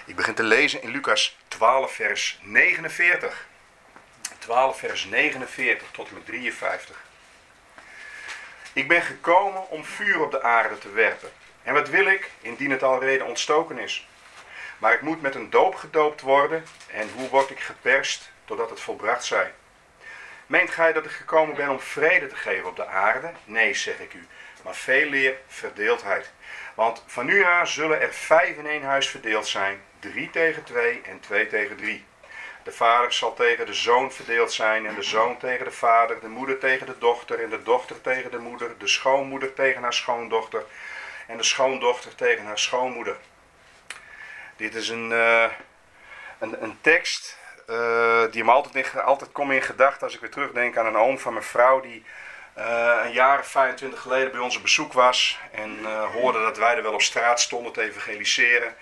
Ik begin te lezen in Lucas 12 vers 49. 12 vers 49 tot en met 53. Ik ben gekomen om vuur op de aarde te werpen. En wat wil ik, indien het alrede ontstoken is? Maar ik moet met een doop gedoopt worden. En hoe word ik geperst, totdat het volbracht zij? Meent gij dat ik gekomen ben om vrede te geven op de aarde? Nee, zeg ik u, maar veeleer verdeeldheid. Want van nu aan zullen er 5 in één huis verdeeld zijn, 3 tegen 2 en 2 tegen 3. De vader zal tegen de zoon verdeeld zijn en de zoon tegen de vader, de moeder tegen de dochter en de dochter tegen de moeder, de schoonmoeder tegen haar schoondochter en de schoondochter tegen haar schoonmoeder. Dit is een tekst die me altijd komt in gedachten als ik weer terugdenk aan een oom van mijn vrouw die een jaar of 25 geleden bij ons op bezoek was en hoorde dat wij er wel op straat stonden te evangeliseren.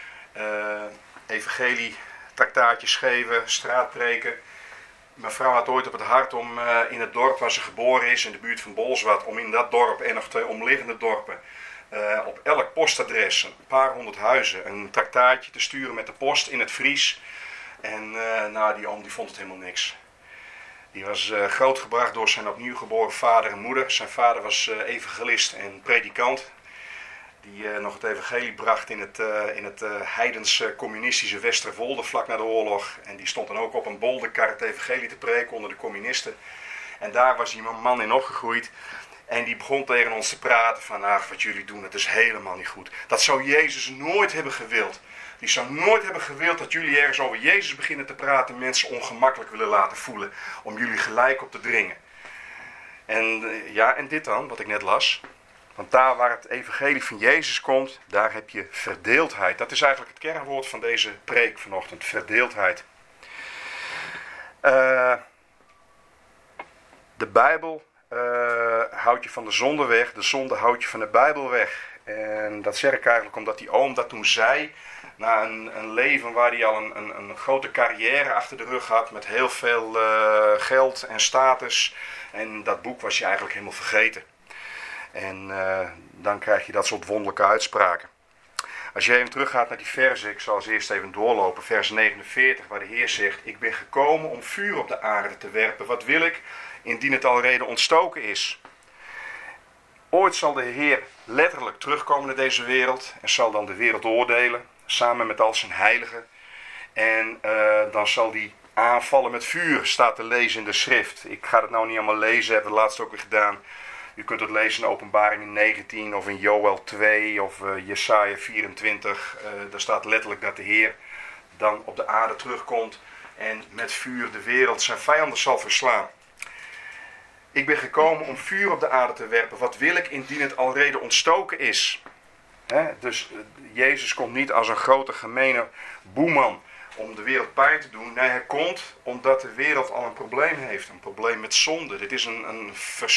Evangelie-traktaatjes geven, straatpreken. Mijn vrouw had ooit op het hart om in het dorp waar ze geboren is, in de buurt van Bolsward, om in dat dorp en nog 2 omliggende dorpen op elk postadres, een paar 100 huizen, een traktaatje te sturen met de post in het Fries. En die oom die vond het helemaal niks. Die was grootgebracht door zijn opnieuw geboren vader en moeder. Zijn vader was evangelist en predikant. Die nog het evangelie bracht in het heidense communistische Westerwolde vlak na de oorlog. En die stond dan ook op een bolderkar het evangelie te preken onder de communisten. En daar was hij een man in opgegroeid. En die begon tegen ons te praten van, wat jullie doen, dat is helemaal niet goed. Dat zou Jezus nooit hebben gewild. Die zou nooit hebben gewild dat jullie ergens over Jezus beginnen te praten en mensen ongemakkelijk willen laten voelen. Om jullie gelijk op te dringen. En dit dan, wat ik net las. Want daar waar het evangelie van Jezus komt, daar heb je verdeeldheid. Dat is eigenlijk het kernwoord van deze preek vanochtend, verdeeldheid. De Bijbel houdt je van de zonde weg, de zonde houdt je van de Bijbel weg. En dat zeg ik eigenlijk omdat die oom dat toen zei, na een leven waar hij al een grote carrière achter de rug had, met heel veel geld en status. En dat boek was je eigenlijk helemaal vergeten. En dan krijg je dat soort wonderlijke uitspraken. Als je even teruggaat naar die versen, ik zal als eerst even doorlopen, vers 49, waar de Heer zegt, ik ben gekomen om vuur op de aarde te werpen. Wat wil ik, indien het alrede ontstoken is? Ooit zal de Heer letterlijk terugkomen naar deze wereld en zal dan de wereld oordelen, samen met al zijn heiligen. En dan zal hij aanvallen met vuur, staat te lezen in de schrift. Ik ga het nou niet allemaal lezen, hebben we het laatst ook weer gedaan. U kunt het lezen in Openbaring 19 of in Joël 2 of Jesaja 24. Daar staat letterlijk dat de Heer dan op de aarde terugkomt en met vuur de wereld zijn vijanden zal verslaan. Ik ben gekomen om vuur op de aarde te werpen. Wat wil ik indien het alrede ontstoken is? Dus Jezus komt niet als een grote gemene boeman om de wereld pijn te doen. Nee, hij komt omdat de wereld al een probleem heeft. Een probleem met zonde. Dit is een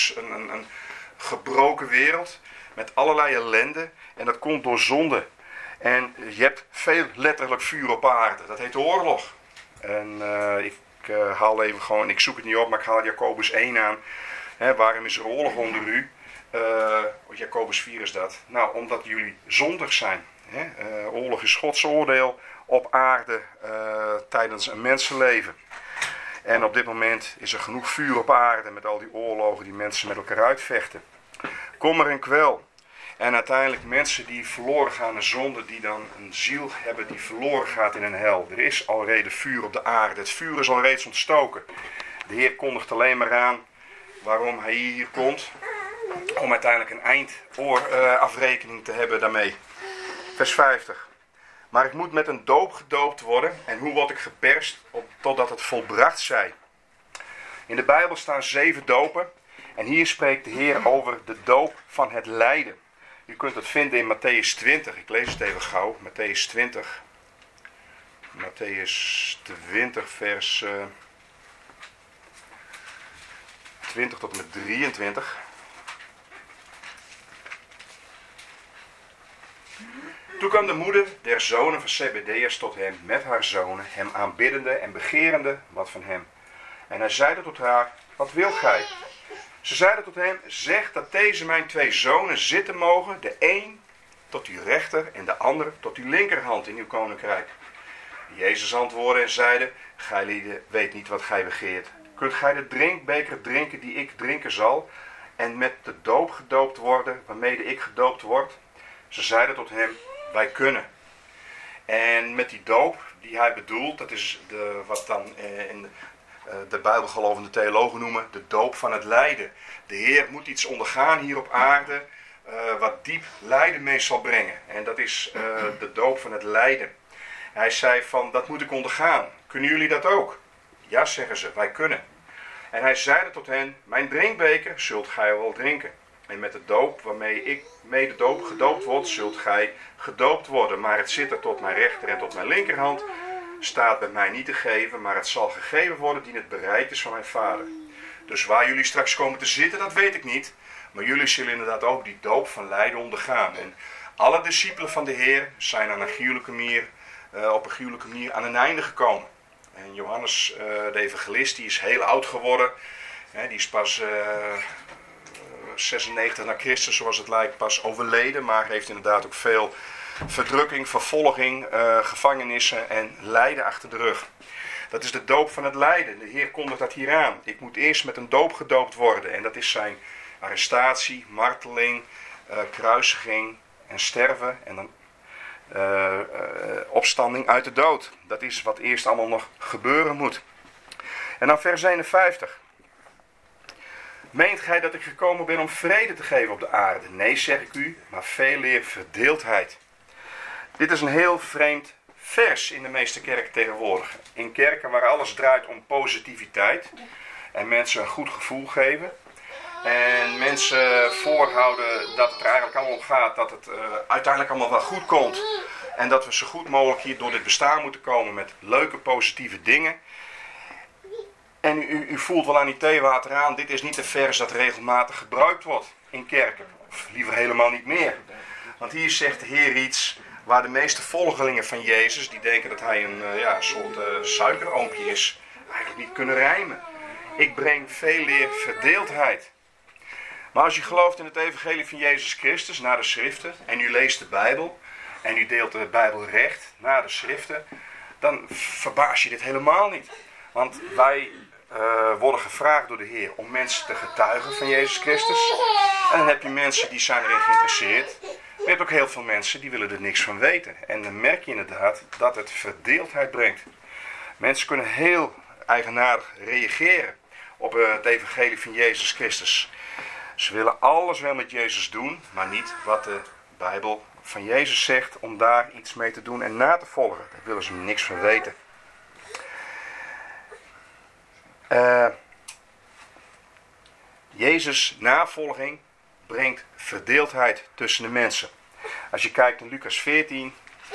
gebroken wereld met allerlei ellende. En dat komt door zonde. En je hebt veel letterlijk vuur op aarde. Dat heet de oorlog. En ik haal even gewoon, ik zoek het niet op, maar ik haal Jacobus 1 aan. Waarom is er oorlog onder u? Jacobus 4 is dat. Nou, omdat jullie zondig zijn. Oorlog is Gods oordeel op aarde tijdens een mensenleven. En op dit moment is er genoeg vuur op aarde met al die oorlogen die mensen met elkaar uitvechten. Kommer en kwel. En uiteindelijk mensen die verloren gaan in zonde, die dan een ziel hebben die verloren gaat in een hel. Er is alreeds vuur op de aarde. Het vuur is al reeds ontstoken. De Heer kondigt alleen maar aan waarom hij hier komt. Om uiteindelijk een eindafrekening te hebben daarmee. Vers 50. Maar ik moet met een doop gedoopt worden. En hoe word ik geperst? Totdat het volbracht zij. In de Bijbel staan 7 dopen. En hier spreekt de Heer over de doop van het lijden. U kunt het vinden in Matthäus 20. Ik lees het even gauw. Matthäus 20. Matthäus 20 vers 20 tot en met 23. Toen kwam de moeder der zonen van Zebedeus tot hem met haar zonen, hem aanbiddende en begerende wat van hem. En hij zeide tot haar, wat wilt gij? Ze zeiden tot hem, zeg dat deze mijn 2 zonen zitten mogen, de een tot uw rechter en de andere tot uw linkerhand in uw koninkrijk. Jezus antwoordde en zeide, gij weet niet wat gij begeert. Kunt gij de drinkbeker drinken die ik drinken zal, en met de doop gedoopt worden, waarmede ik gedoopt word? Ze zeiden tot hem, wij kunnen. En met die doop die hij bedoelt, dat is wat dan in de bijbelgelovende theologen noemen, de doop van het lijden. De Heer moet iets ondergaan hier op aarde, wat diep lijden mee zal brengen. En dat is de doop van het lijden. Hij zei van, dat moet ik ondergaan. Kunnen jullie dat ook? Ja, zeggen ze, wij kunnen. En hij zeide tot hen, mijn drinkbeker zult gij wel drinken. En met de doop waarmee ik mede gedoopt word, zult gij gedoopt worden. Maar het zit er tot mijn rechter en tot mijn linkerhand staat bij mij niet te geven, maar het zal gegeven worden die het bereid is van mijn Vader. Dus waar jullie straks komen te zitten, dat weet ik niet. Maar jullie zullen inderdaad ook die doop van lijden ondergaan. En alle discipelen van de Heer zijn op een gruwelijke manier aan een einde gekomen. En Johannes, de evangelist, die is heel oud geworden. Die is pas 96 na Christus, zoals het lijkt, pas overleden. Maar heeft inderdaad ook veel verdrukking, vervolging, gevangenissen en lijden achter de rug. Dat is de doop van het lijden. De Heer kondigt dat hier aan. Ik moet eerst met een doop gedoopt worden. En dat is zijn arrestatie, marteling, kruisiging en sterven. En dan opstanding uit de dood. Dat is wat eerst allemaal nog gebeuren moet. En dan vers 51. Meent gij dat ik gekomen ben om vrede te geven op de aarde? Nee, zeg ik u, maar veel meer verdeeldheid. Dit is een heel vreemd vers in de meeste kerken tegenwoordig. In kerken waar alles draait om positiviteit en mensen een goed gevoel geven. En mensen voorhouden dat het er eigenlijk allemaal om gaat dat het uiteindelijk allemaal wel goed komt. En dat we zo goed mogelijk hier door dit bestaan moeten komen met leuke positieve dingen. En u voelt wel aan die theewater aan, dit is niet een vers dat regelmatig gebruikt wordt in kerken. Of liever helemaal niet meer. Want hier zegt de Heer iets waar de meeste volgelingen van Jezus, die denken dat hij een soort suikeroompje is, eigenlijk niet kunnen rijmen. Ik breng veel meer verdeeldheid. Maar als je gelooft in het evangelie van Jezus Christus, naar de schriften, en u leest de Bijbel, en u deelt de Bijbel recht naar de schriften, dan verbaas je dit helemaal niet. Want wij worden gevraagd door de Heer om mensen te getuigen van Jezus Christus. En dan heb je mensen die zijn erin geïnteresseerd. Maar je hebt ook heel veel mensen die willen er niks van weten. En dan merk je inderdaad dat het verdeeldheid brengt. Mensen kunnen heel eigenaardig reageren op het evangelie van Jezus Christus. Ze willen alles wel met Jezus doen, maar niet wat de Bijbel van Jezus zegt om daar iets mee te doen en na te volgen. Daar willen ze niks van weten. Jezus' navolging brengt verdeeldheid tussen de mensen. Als je kijkt naar Lucas 14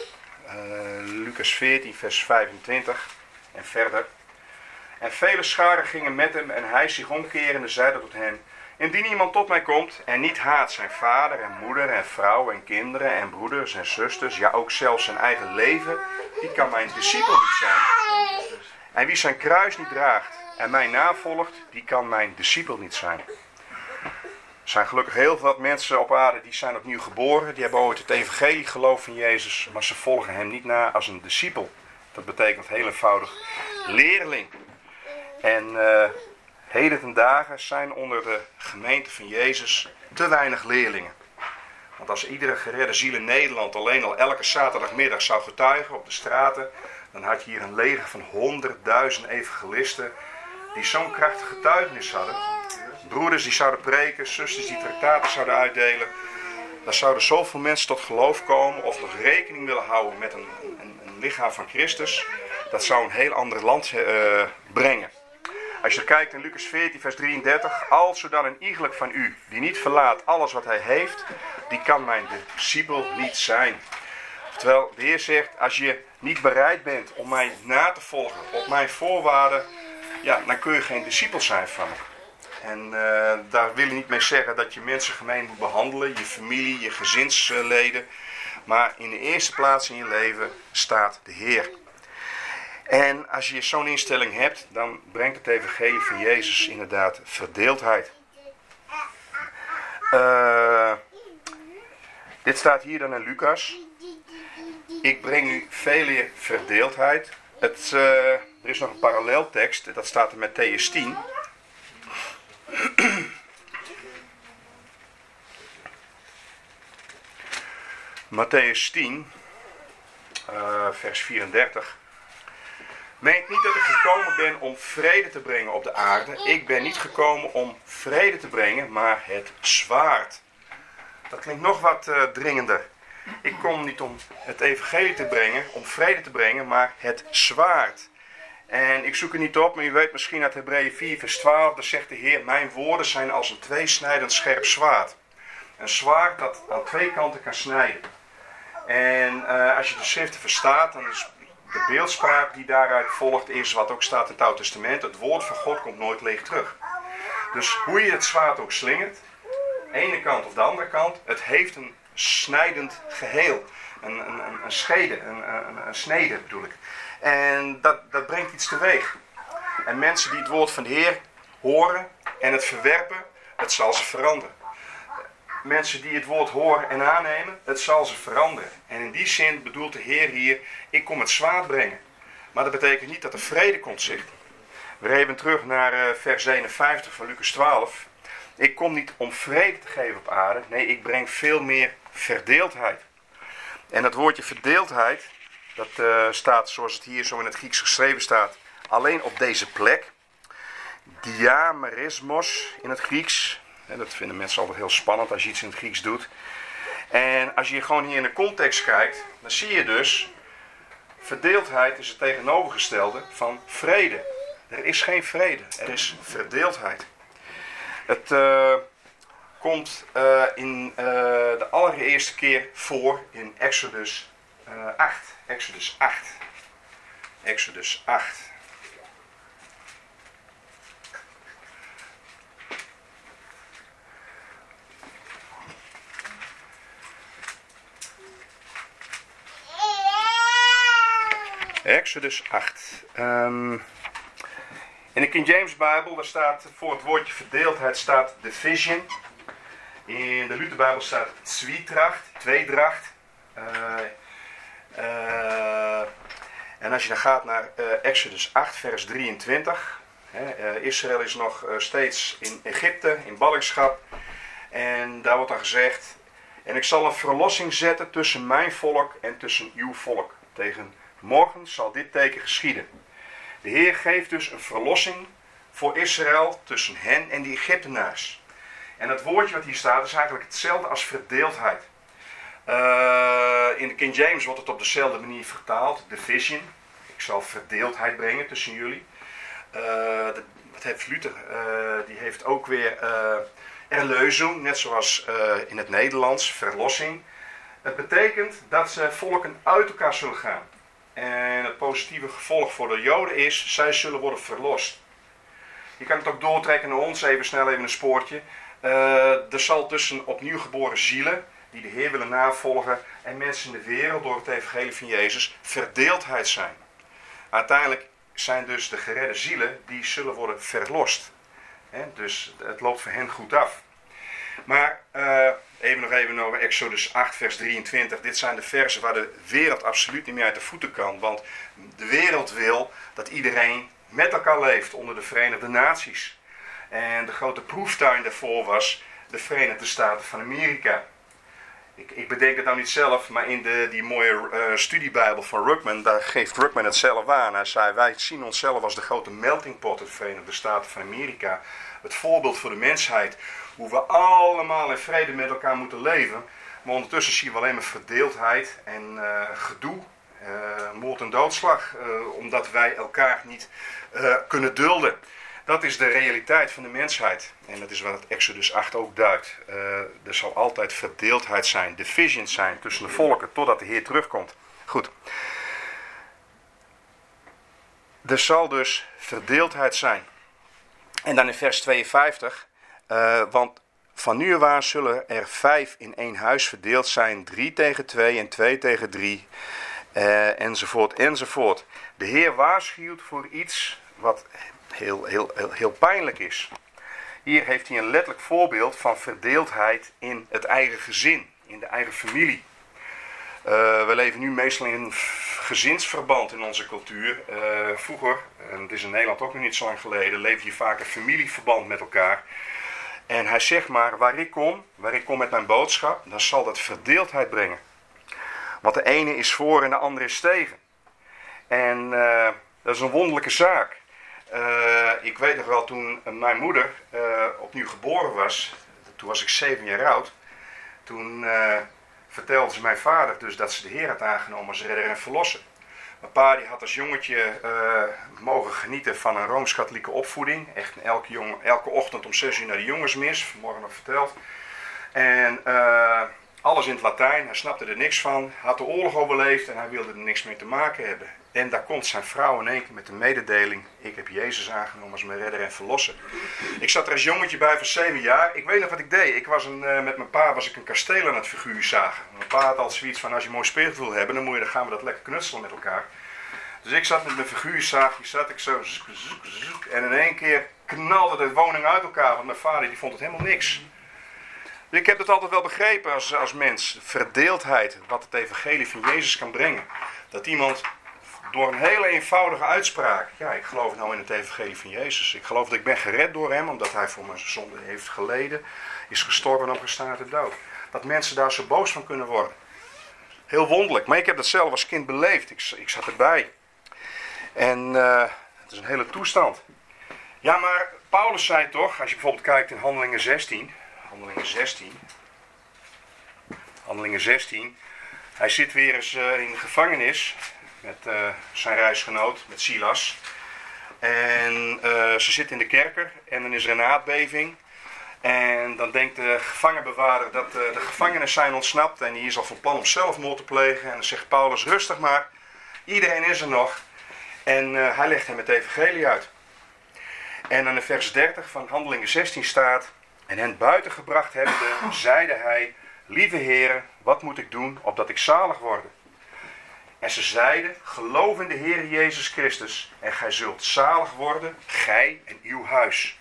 vers 25 en verder. En vele scharen gingen met hem en hij zich omkerende zeide tot hen: indien iemand tot mij komt en niet haat zijn vader en moeder en vrouw en kinderen en broeders en zusters, ja ook zelfs zijn eigen leven, die kan mijn discipel niet zijn. En wie zijn kruis niet draagt en mij navolgt, die kan mijn discipel niet zijn. Er zijn gelukkig heel veel mensen op aarde die zijn opnieuw geboren. Die hebben ooit het evangelie geloofd van Jezus, maar ze volgen hem niet na als een discipel. Dat betekent heel eenvoudig leerling. En heden ten dagen zijn onder de gemeente van Jezus te weinig leerlingen. Want als iedere geredde ziel in Nederland alleen al elke zaterdagmiddag zou getuigen op de straten, dan had je hier een leger van 100.000 evangelisten die zo'n krachtige getuigenis hadden. Broeders die zouden preken, zusters die traktaten zouden uitdelen. Dan zouden zoveel mensen tot geloof komen of nog rekening willen houden met een lichaam van Christus. Dat zou een heel ander land brengen. Als je kijkt in Lucas 14 vers 33. Alzo dan een iegelijk van u die niet verlaat alles wat hij heeft, die kan mijn discipel niet zijn. Terwijl de Heer zegt, als je niet bereid bent om mij na te volgen op mijn voorwaarden, ja, dan kun je geen discipel zijn van me. En daar wil ik niet mee zeggen dat je mensen gemeen moet behandelen, je familie, je gezinsleden. Maar in de eerste plaats in je leven staat de Heer. En als je zo'n instelling hebt, dan brengt het evangelie van Jezus inderdaad verdeeldheid. Dit staat hier dan in Lucas. Ik breng u vele verdeeldheid. Er is nog een paralleltekst, dat staat in Mattheüs 10. Mattheüs 10, vers 34. Meent niet dat ik gekomen ben om vrede te brengen op de aarde. Ik ben niet gekomen om vrede te brengen, maar het zwaard. Dat klinkt nog wat dringender. Ik kom niet om het evangelie te brengen, om vrede te brengen, maar het zwaard. En ik zoek het niet op, maar u weet misschien uit Hebreeën 4 vers 12, daar zegt de Heer, mijn woorden zijn als een tweesnijdend scherp zwaard. Een zwaard dat aan twee kanten kan snijden. En als je de schriften verstaat, dan is de beeldspraak die daaruit volgt, is wat ook staat in het Oude Testament. Het woord van God komt nooit leeg terug. Dus hoe je het zwaard ook slingert, de ene kant of de andere kant, het heeft een snijdend geheel. Een schede, een snede bedoel ik. En dat brengt iets teweeg. En mensen die het woord van de Heer horen en het verwerpen, het zal ze veranderen. Mensen die het woord horen en aannemen, het zal ze veranderen. En in die zin bedoelt de Heer hier, ik kom het zwaard brengen. Maar dat betekent niet dat er vrede komt zichten. We even terug naar vers 51 van Lucas 12. Ik kom niet om vrede te geven op aarde. Nee, ik breng veel meer verdeeldheid. En dat woordje verdeeldheid, dat staat zoals het hier zo in het Grieks geschreven staat, alleen op deze plek. Diamerismos in het Grieks. En dat vinden mensen altijd heel spannend als je iets in het Grieks doet. En als je gewoon hier in de context kijkt, dan zie je dus, verdeeldheid is het tegenovergestelde van vrede. Er is geen vrede, er is verdeeldheid. Het komt in de allereerste keer voor in Exodus 8. Exodus 8. Exodus 8. Exodus 8. In de King James Bijbel, daar staat voor het woordje verdeeldheid staat division. In de Luther Bijbel staat zwietracht, tweedracht. En als je dan gaat naar Exodus 8 vers 23. Israël is nog steeds in Egypte, in ballingschap. En daar wordt dan gezegd, en ik zal een verlossing zetten tussen mijn volk en tussen uw volk. Tegen morgen zal dit teken geschieden. De Heer geeft dus een verlossing voor Israël tussen hen en die Egyptenaars. En het woordje wat hier staat is eigenlijk hetzelfde als verdeeldheid. In de King James wordt het op dezelfde manier vertaald. Division. Ik zal verdeeldheid brengen tussen jullie. Dat heeft Luther. Die heeft ook weer erlösung, net zoals in het Nederlands, verlossing. Het betekent dat ze volken uit elkaar zullen gaan. En het positieve gevolg voor de Joden is, zij zullen worden verlost. Je kan het ook doortrekken naar ons, even een spoortje. Er zal tussen opnieuw geboren zielen, die de Heer willen navolgen, en mensen in de wereld door het evangelie van Jezus, verdeeldheid zijn. Uiteindelijk zijn dus de geredde zielen, die zullen worden verlost. Dus het loopt voor hen goed af. Maar even over Exodus 8 vers 23. Dit zijn de versen waar de wereld absoluut niet meer uit de voeten kan. Want de wereld wil dat iedereen met elkaar leeft onder de Verenigde Naties. En de grote proeftuin daarvoor was de Verenigde Staten van Amerika. Ik bedenk het nou niet zelf, maar in die mooie studiebijbel van Ruckman, daar geeft Ruckman het zelf aan. Hij zei, wij zien onszelf als de grote melting pot, de Verenigde Staten van Amerika. Het voorbeeld voor de mensheid, hoe we allemaal in vrede met elkaar moeten leven. Maar ondertussen zien we alleen maar verdeeldheid en gedoe, moord en doodslag, omdat wij elkaar niet kunnen dulden. Dat is de realiteit van de mensheid. En dat is wat het Exodus 8 ook duidt. Er zal altijd verdeeldheid zijn, divisions zijn tussen de volken, totdat de Heer terugkomt. Goed. Er zal dus verdeeldheid zijn. En dan in vers 52. Want van nu af aan zullen er 5 in één huis verdeeld zijn. 3 tegen 2 en 2 tegen 3. Enzovoort, enzovoort. De Heer waarschuwt voor iets wat heel pijnlijk is. Hier heeft hij een letterlijk voorbeeld van verdeeldheid in het eigen gezin. in de eigen familie. We leven nu meestal in een gezinsverband in onze cultuur. Vroeger, en het is in Nederland ook nog niet zo lang geleden, leefde je vaak een familieverband met elkaar. En hij zegt maar, waar ik kom met mijn boodschap, dan zal dat verdeeldheid brengen. Want de ene is voor en de andere is tegen. En dat is een wonderlijke zaak. Ik weet nog wel, toen mijn moeder opnieuw geboren was, toen was ik 7 jaar oud, toen vertelde ze mijn vader dus dat ze de Heer had aangenomen als redder en verlosser. Mijn pa die had als jongetje mogen genieten van een Rooms-Katholieke opvoeding. Echt elke ochtend om 6 uur naar de jongensmis, vanmorgen nog verteld. En alles in het Latijn, hij snapte er niks van, had de oorlog overleefd en hij wilde er niks mee te maken hebben. En daar komt zijn vrouw in één keer met de mededeling, ik heb Jezus aangenomen als mijn redder en verlosser. Ik zat er als jongetje bij van 7 jaar, ik weet nog wat ik deed. Met mijn pa was ik een kasteel aan het figuurzagen. Mijn pa had altijd zoiets van, als je mooi speelgoed wil hebben, dan gaan we dat lekker knutselen met elkaar. Dus ik zat met mijn figuurzaagje, zoek, en in één keer knalde de woning uit elkaar, want mijn vader die vond het helemaal niks. Dus ik heb het altijd wel begrepen als mens, verdeeldheid, wat het evangelie van Jezus kan brengen. Dat iemand door een hele eenvoudige uitspraak, ja, ik geloof nou in het evangelie van Jezus. Ik geloof dat ik ben gered door hem, omdat hij voor mijn zonde heeft geleden, is gestorven en opgestaan uit de dood. Dat mensen daar zo boos van kunnen worden. Heel wonderlijk, maar ik heb dat zelf als kind beleefd. Ik zat erbij. En het is een hele toestand. Ja, maar Paulus zei toch, als je bijvoorbeeld kijkt in Handelingen 16. Hij zit weer eens in de gevangenis met zijn reisgenoot, met Silas. En ze zitten in de kerker en dan is er een aardbeving. En dan denkt de gevangenbewaarder dat de gevangenen zijn ontsnapt en die is al van plan om zelfmoord te plegen. En dan zegt Paulus, rustig maar, iedereen is er nog. En hij legt hem het evangelie uit. En dan in vers 30 van Handelingen 16 staat, en hen buiten gebracht hebbende, zeide hij, lieve heren, wat moet ik doen, opdat ik zalig worde? En ze zeiden, geloof in de Heer Jezus Christus, en gij zult zalig worden, gij en uw huis.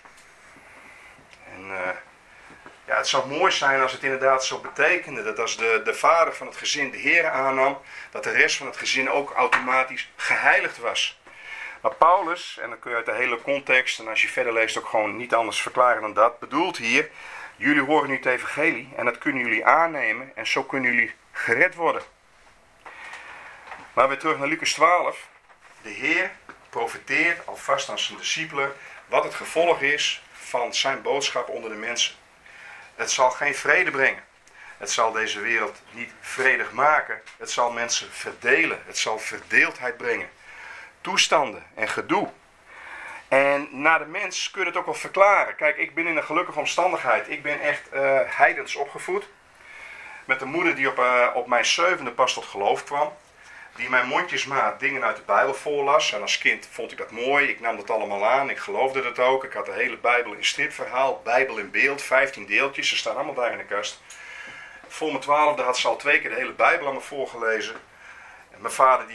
En ja, het zou mooi zijn als het inderdaad zo betekende, dat als de vader van het gezin de Heer aannam, dat de rest van het gezin ook automatisch geheiligd was. Maar Paulus, en dan kun je uit de hele context, en als je verder leest ook gewoon niet anders verklaren dan dat, bedoelt hier, jullie horen nu het evangelie en dat kunnen jullie aannemen en zo kunnen jullie gered worden. Maar weer terug naar Lucas 12. De Heer profeteert alvast aan zijn discipelen wat het gevolg is van zijn boodschap onder de mensen. Het zal geen vrede brengen. Het zal deze wereld niet vredig maken. Het zal mensen verdelen. Het zal verdeeldheid brengen. Toestanden en gedoe. En naar de mens kun je het ook wel verklaren. Kijk, ik ben in een gelukkige omstandigheid. Ik ben echt heidens opgevoed. Met een moeder die op mijn 7e pas tot geloof kwam. Die mijn mondjesmaat dingen uit de Bijbel voorlas. En als kind vond ik dat mooi. Ik nam dat allemaal aan. Ik geloofde dat ook. Ik had de hele Bijbel in stripverhaal. Bijbel in beeld. 15 deeltjes. Ze staan allemaal daar in de kast. Voor mijn 12e had ze al 2 keer de hele Bijbel aan me voorgelezen. En mijn vader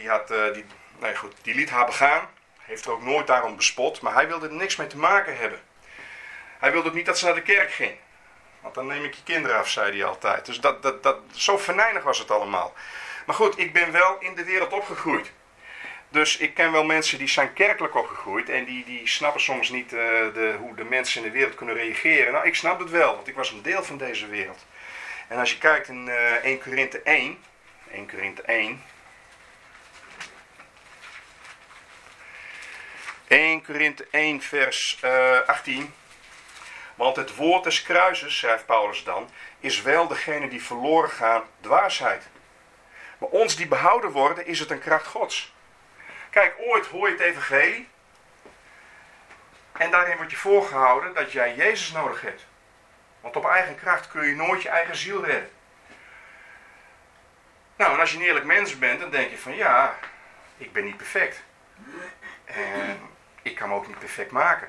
die liet haar begaan. Heeft er ook nooit daarom bespot. Maar hij wilde er niks mee te maken hebben. Hij wilde ook niet dat ze naar de kerk ging. Want dan neem ik je kinderen af, zei hij altijd. Dus zo venijnig was het allemaal. Maar goed, ik ben wel in de wereld opgegroeid. Dus ik ken wel mensen die zijn kerkelijk opgegroeid. En die snappen soms niet hoe de mensen in de wereld kunnen reageren. Nou, ik snap het wel, want ik was een deel van deze wereld. En als je kijkt in 1 Korinthe 1. 1 Korinthe 1. 1 Korinthe 1 vers 18. Want het woord des kruises, schrijft Paulus dan, is wel degene die verloren gaan dwaasheid. Maar ons die behouden worden, is het een kracht Gods. Kijk, ooit hoor je het evangelie. En daarin wordt je voorgehouden dat jij Jezus nodig hebt. Want op eigen kracht kun je nooit je eigen ziel redden. Nou, en als je een eerlijk mens bent, dan denk je van ja, ik ben niet perfect. En ik kan me ook niet perfect maken.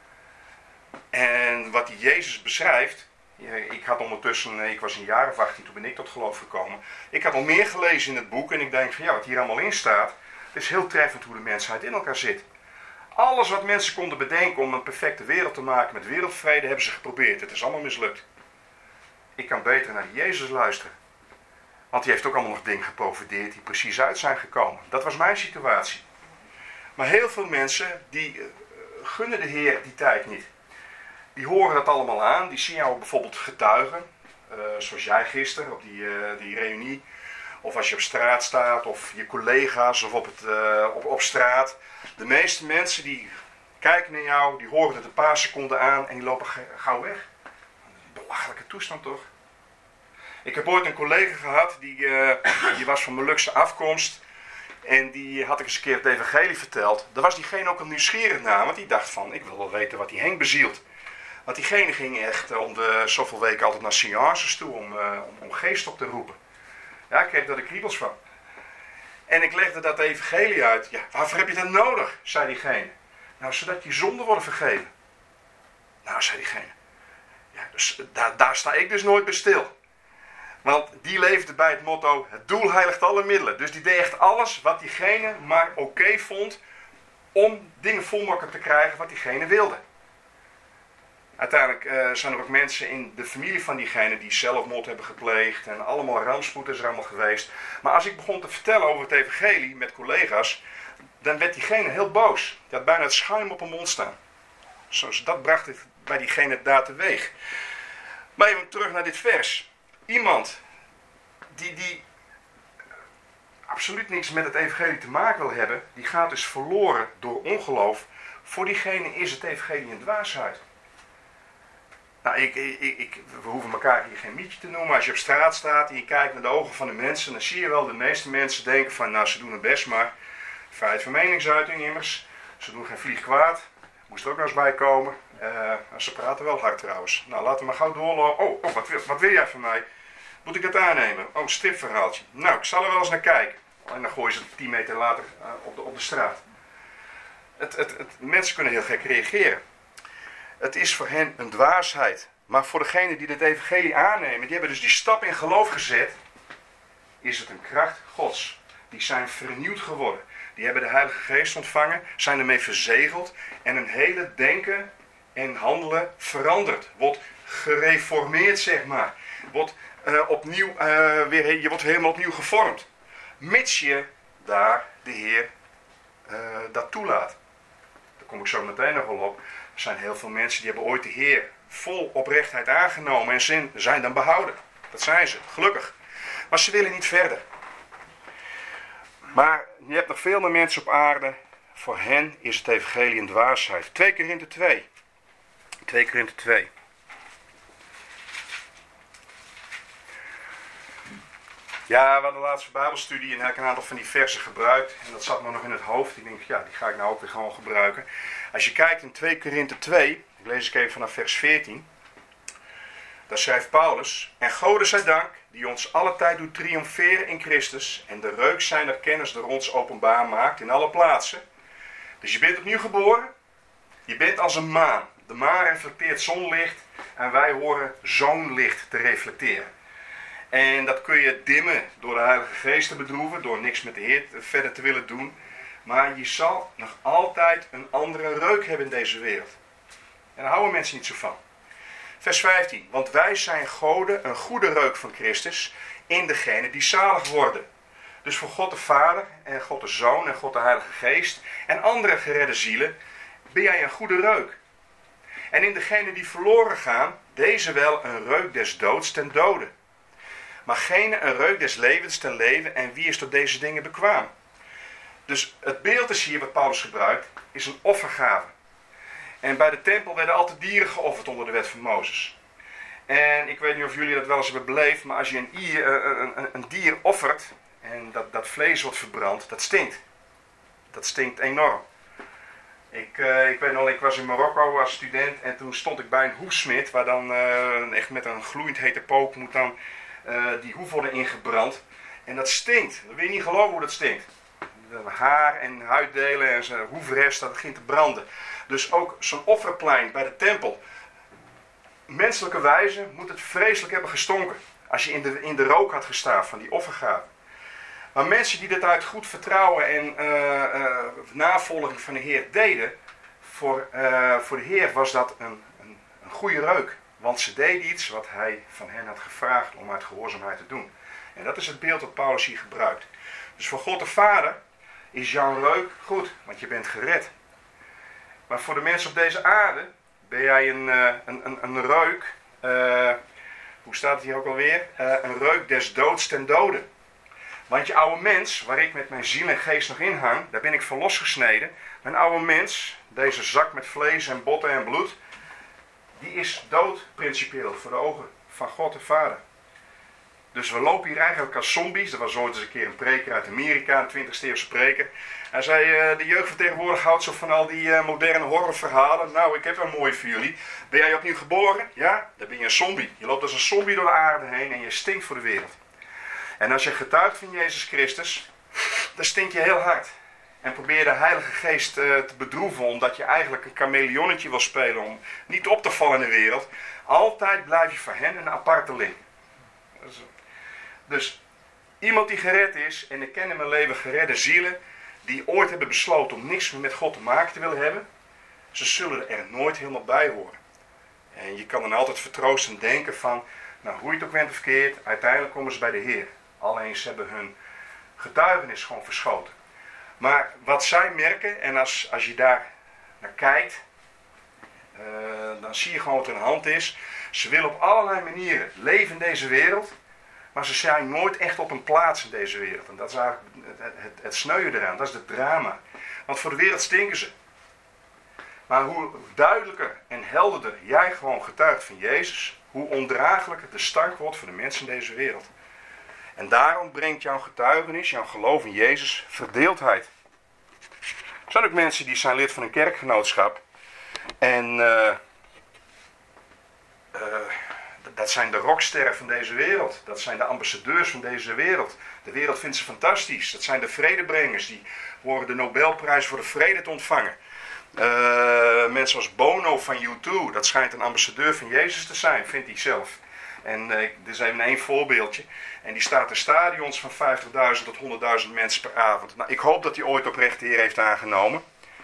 En wat die Jezus beschrijft, ik was een jaar of 18, toen ben ik tot geloof gekomen. Ik had al meer gelezen in het boek en ik denk van ja, wat hier allemaal in staat, het is heel treffend hoe de mensheid in elkaar zit. Alles wat mensen konden bedenken om een perfecte wereld te maken met wereldvrede, hebben ze geprobeerd. Het is allemaal mislukt. Ik kan beter naar Jezus luisteren. Want die heeft ook allemaal nog dingen geprofiteerd die precies uit zijn gekomen. Dat was mijn situatie. Maar heel veel mensen die gunnen de Heer die tijd niet. Die horen dat allemaal aan. Die zien jou bijvoorbeeld getuigen. Zoals jij gisteren op die reunie. Of als je op straat staat. Of je collega's. Of op straat. De meeste mensen die kijken naar jou. Die horen het een paar seconden aan. En die lopen gauw weg. Een belachelijke toestand toch? Ik heb ooit een collega gehad. Die was van Molukse afkomst. En die had ik eens een keer het evangelie verteld. Daar was diegene ook al nieuwsgierig naar. Want die dacht van, ik wil wel weten wat die Henk bezielt. Want diegene ging echt om de zoveel weken altijd naar seances toe. Om geest op te roepen. Ja, ik kreeg daar de kriebels van. En ik legde dat evangelie uit. Ja, waarvoor heb je dat nodig? Zei diegene. Nou, zodat je zonden worden vergeven. Nou, zei diegene. Ja, dus daar sta ik dus nooit bij stil. Want die leefde bij het motto, het doel heiligt alle middelen. Dus die deed echt alles wat diegene maar oké vond om dingen volmakkelijk te krijgen wat diegene wilde. Uiteindelijk zijn er ook mensen in de familie van diegene die zelfmoord hebben gepleegd en allemaal rampspoed is er allemaal geweest. Maar als ik begon te vertellen over het evangelie met collega's, dan werd diegene heel boos. Die had bijna het schuim op hem mond staan. Dus dat bracht het bij diegene daar teweeg. Maar even terug naar dit vers. Iemand die absoluut niks met het evangelie te maken wil hebben, die gaat dus verloren door ongeloof. Voor diegene is het evangelie een dwaasheid. Nou, we hoeven elkaar hier geen mietje te noemen. Als je op straat staat en je kijkt naar de ogen van de mensen, dan zie je wel de meeste mensen denken van, nou, ze doen het best maar. Vrijheid van meningsuiting immers. Ze doen geen vlieg kwaad. Moest er ook nog eens bij komen. Ze praten wel hard trouwens. Nou, laten we maar gauw doorlopen. Oh, wat wil jij van mij? Moet ik dat aannemen? Oh, een stripverhaaltje. Nou, ik zal er wel eens naar kijken. En dan gooien ze het 10 meter later op de straat. Mensen kunnen heel gek reageren. Het is voor hen een dwaasheid. Maar voor degenen die dit evangelie aannemen, die hebben dus die stap in geloof gezet, is het een kracht Gods. Die zijn vernieuwd geworden. Die hebben de Heilige Geest ontvangen, zijn ermee verzegeld en hun hele denken en handelen veranderd. Wordt gereformeerd, zeg maar. Je wordt helemaal opnieuw gevormd. Mits je daar de Heer dat toelaat. Daar kom ik zo meteen nog wel op. Er zijn heel veel mensen die hebben ooit de Heer vol oprechtheid aangenomen en zijn dan behouden. Dat zijn ze, gelukkig. Maar ze willen niet verder. Maar je hebt nog veel meer mensen op aarde. Voor hen is het evangelie een dwaasheid. 2 Korinthe 2. 2 Korinthe 2. Ja, we hadden de laatste Bijbelstudie en heb ik een aantal van die versen gebruikt. En dat zat me nog in het hoofd. Ik denk, ja, die ga ik nou ook weer gewoon gebruiken. Als je kijkt in 2 Korinthe 2, ik lees ik even vanaf vers 14. Daar schrijft Paulus: En Gode zij dank, die ons alle tijd doet triomferen in Christus en de reuk zijner kennis door ons openbaar maakt in alle plaatsen. Dus je bent opnieuw geboren. Je bent als een maan. De maan reflecteert zonlicht en wij horen zo'n licht te reflecteren. En dat kun je dimmen door de Heilige Geest te bedroeven, door niks met de Heer verder te willen doen. Maar je zal nog altijd een andere reuk hebben in deze wereld. En daar houden mensen niet zo van. Vers 15. Want wij zijn Gode een goede reuk van Christus in degene die zalig worden. Dus voor God de Vader en God de Zoon en God de Heilige Geest en andere geredde zielen ben jij een goede reuk. En in degene die verloren gaan, deze wel een reuk des doods ten dode. Maar gene een reuk des levens ten leven en wie is tot deze dingen bekwaam. Dus het beeld is hier wat Paulus gebruikt, is een offergave. En bij de tempel werden altijd dieren geofferd onder de wet van Mozes. En ik weet niet of jullie dat wel eens hebben beleefd, maar als je een dier offert en dat vlees wordt verbrand, dat stinkt. Dat stinkt enorm. Ik weet nog, ik was in Marokko als student en toen stond ik bij een hoefsmid, waar dan echt met een gloeiend hete pook moet dan die hoef worden ingebrand. En dat stinkt. Dat wil je niet geloven hoe dat stinkt. Haar en huiddelen en zijn hoefrest, dat begint te branden. Dus ook zo'n offerplein bij de tempel. Menselijke wijze moet het vreselijk hebben gestonken. Als je in de rook had gestaan van die offergave. Maar mensen die dit uit goed vertrouwen en navolging van de Heer deden. Voor de Heer was dat een goede reuk. Want ze deden iets wat hij van hen had gevraagd om uit gehoorzaamheid te doen. En dat is het beeld dat Paulus hier gebruikt. Dus voor God de Vader is jouw reuk goed, want je bent gered. Maar voor de mensen op deze aarde ben jij een reuk, hoe staat het hier ook alweer? Een reuk des doods ten dode. Want je oude mens, waar ik met mijn ziel en geest nog in hang, daar ben ik van losgesneden. Mijn oude mens, deze zak met vlees en botten en bloed, die is dood principieel voor de ogen van God de Vader. Dus we lopen hier eigenlijk als zombies. Er was ooit eens een keer een preker uit Amerika, een 20e eeuwse preker. Hij zei, de jeugd van tegenwoordig houdt zo van al die moderne horrorverhalen. Nou, ik heb wel mooi voor jullie. Ben jij opnieuw geboren? Ja, dan ben je een zombie. Je loopt als een zombie door de aarde heen en je stinkt voor de wereld. En als je getuigt van Jezus Christus, dan stink je heel hard. En probeer de Heilige Geest te bedroeven, omdat je eigenlijk een chameleonnetje wil spelen om niet op te vallen in de wereld. Altijd blijf je voor hen een aparteling. Dus iemand die gered is, en ik ken in mijn leven geredde zielen, die ooit hebben besloten om niks meer met God te maken te willen hebben, ze zullen er nooit helemaal bij horen. En je kan dan altijd vertroostend denken van, nou hoe je het ook bent of verkeerd, uiteindelijk komen ze bij de Heer. Alleen ze hebben hun getuigenis gewoon verschoten. Maar wat zij merken, en als je daar naar kijkt, dan zie je gewoon wat er aan de hand is. Ze willen op allerlei manieren leven in deze wereld, maar ze zijn nooit echt op een plaats in deze wereld. En dat is eigenlijk het sneuwen eraan, dat is het drama. Want voor de wereld stinken ze. Maar hoe duidelijker en helderder jij gewoon getuigt van Jezus, hoe ondraaglijker de stank wordt voor de mensen in deze wereld. En daarom brengt jouw getuigenis, jouw geloof in Jezus, verdeeldheid. Er zijn ook mensen die zijn lid van een kerkgenootschap. En dat zijn de rocksterren van deze wereld. Dat zijn de ambassadeurs van deze wereld. De wereld vindt ze fantastisch. Dat zijn de vredebrengers. Die horen de Nobelprijs voor de vrede te ontvangen. Mensen als Bono van U2. Dat schijnt een ambassadeur van Jezus te zijn, vindt hij zelf. En dit is even één voorbeeldje. En die staat in stadions van 50.000 tot 100.000 mensen per avond. Nou, ik hoop dat hij ooit oprecht de Heer heeft aangenomen.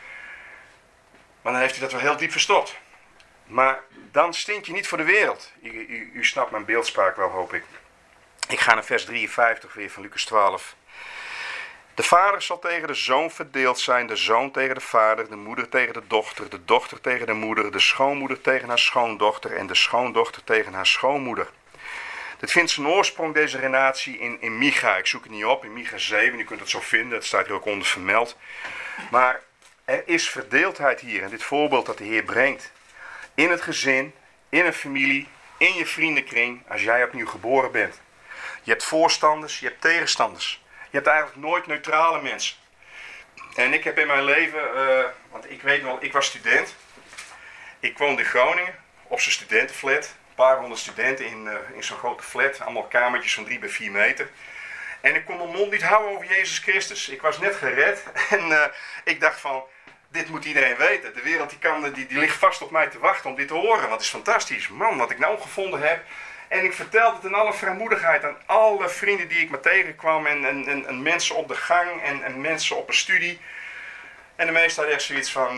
Maar dan heeft hij dat wel heel diep verstopt. Maar dan stink je niet voor de wereld. U snapt mijn beeldspraak wel, hoop ik. Ik ga naar vers 53 weer van Lucas 12. De vader zal tegen de zoon verdeeld zijn, de zoon tegen de vader, de moeder tegen de dochter tegen de moeder, de schoonmoeder tegen haar schoondochter en de schoondochter tegen haar schoonmoeder. Dit vindt zijn oorsprong, deze relatie, in Micha. Ik zoek het niet op, in Micha 7, u kunt het zo vinden, het staat hier ook onder vermeld. Maar er is verdeeldheid hier in dit voorbeeld dat de Heer brengt. In het gezin, in een familie, in je vriendenkring, als jij opnieuw geboren bent. Je hebt voorstanders, je hebt tegenstanders. Je hebt eigenlijk nooit neutrale mensen. En ik heb in mijn leven, want ik weet wel, ik was student. Ik woonde in Groningen, op zo'n studentenflat. Een paar honderd studenten in zo'n grote flat. Allemaal kamertjes van 3 bij 4 meter. En ik kon mijn mond niet houden over Jezus Christus. Ik was net gered. En ik dacht van, dit moet iedereen weten. De wereld die ligt vast op mij te wachten om dit te horen. Want het is fantastisch. Man, wat ik nou gevonden heb. En ik vertelde het in alle vrijmoedigheid aan alle vrienden die ik maar tegenkwam. En mensen op de gang en mensen op een studie. En de meesten hadden echt zoiets van,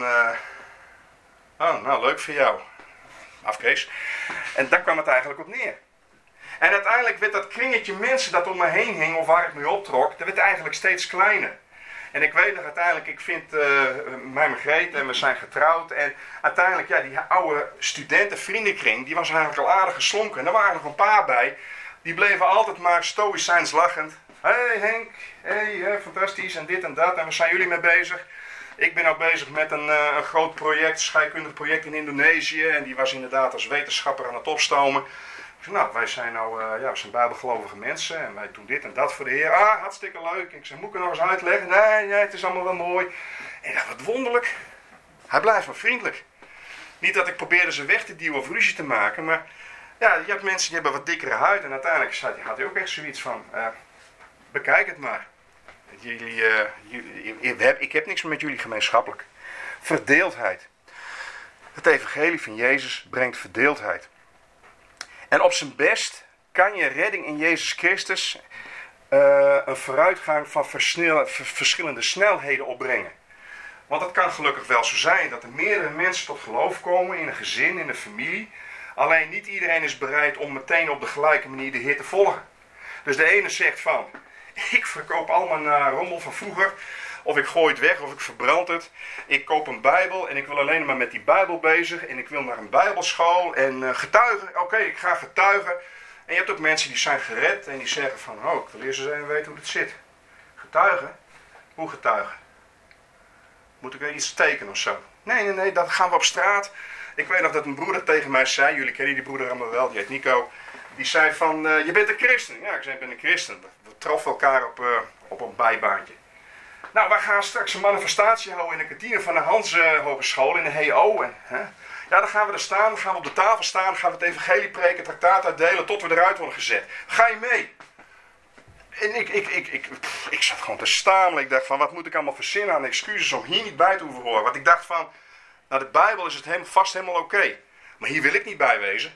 oh, nou leuk voor jou. Afkees. En daar kwam het eigenlijk op neer. En uiteindelijk werd dat kringetje mensen dat om me heen hing, of waar ik mee optrok, dat werd eigenlijk steeds kleiner. En ik weet nog uiteindelijk, ik vind mij Margreet en we zijn getrouwd. En uiteindelijk, ja, die oude studentenvriendenkring, die was eigenlijk al aardig geslonken. En er waren nog een paar bij, die bleven altijd maar stoïcijns lachend. Hey Henk, hey, fantastisch en dit en dat. En waar zijn jullie mee bezig? Ik ben ook bezig met een groot project, scheikundig project in Indonesië. En die was inderdaad als wetenschapper aan het opstomen. Ik zei, nou, wij zijn we zijn bijbelgelovige mensen en wij doen dit en dat voor de Heer. Ah, hartstikke leuk. Ik zei, moet ik er nog eens uitleggen? Nee, het is allemaal wel mooi. En ik dacht, wat wonderlijk. Hij blijft maar vriendelijk. Niet dat ik probeerde ze weg te duwen of ruzie te maken, maar ja, je hebt mensen die hebben wat dikkere huid. En uiteindelijk had hij ook echt zoiets van, bekijk het maar. Ik heb niks met jullie gemeenschappelijk. Verdeeldheid. Het evangelie van Jezus brengt verdeeldheid. En op zijn best kan je redding in Jezus Christus een vooruitgang van verschillende snelheden opbrengen. Want het kan gelukkig wel zo zijn dat er meerdere mensen tot geloof komen in een gezin, in een familie. Alleen niet iedereen is bereid om meteen op de gelijke manier de Heer te volgen. Dus de ene zegt van, ik verkoop allemaal naar rommel van vroeger. Of ik gooi het weg, of ik verbrand het. Ik koop een Bijbel en ik wil alleen maar met die Bijbel bezig. En ik wil naar een Bijbelschool en getuigen. Oké, ik ga getuigen. En je hebt ook mensen die zijn gered en die zeggen van, oh, ik wil eerst eens even weten hoe het zit. Getuigen? Hoe getuigen? Moet ik er iets tekenen of zo? Nee, dan gaan we op straat. Ik weet nog dat een broeder tegen mij zei, jullie kennen die broeder allemaal wel, die heet Nico. Die zei van, je bent een christen. Ja, ik zei, ik ben een christen. We troffen elkaar op een bijbaantje. Nou, wij gaan straks een manifestatie houden in de kantine van de Hans Hogeschool in de HO. Ja, dan gaan we er staan, dan gaan we op de tafel staan, dan gaan we het evangelie preken, traktaat uitdelen, tot we eruit worden gezet. Ga je mee? En ik zat gewoon te stamelen. Ik dacht van, wat moet ik allemaal verzinnen aan excuses om hier niet bij te hoeven horen? Want ik dacht van, nou de Bijbel is het vast helemaal oké. Maar hier wil ik niet bij wezen.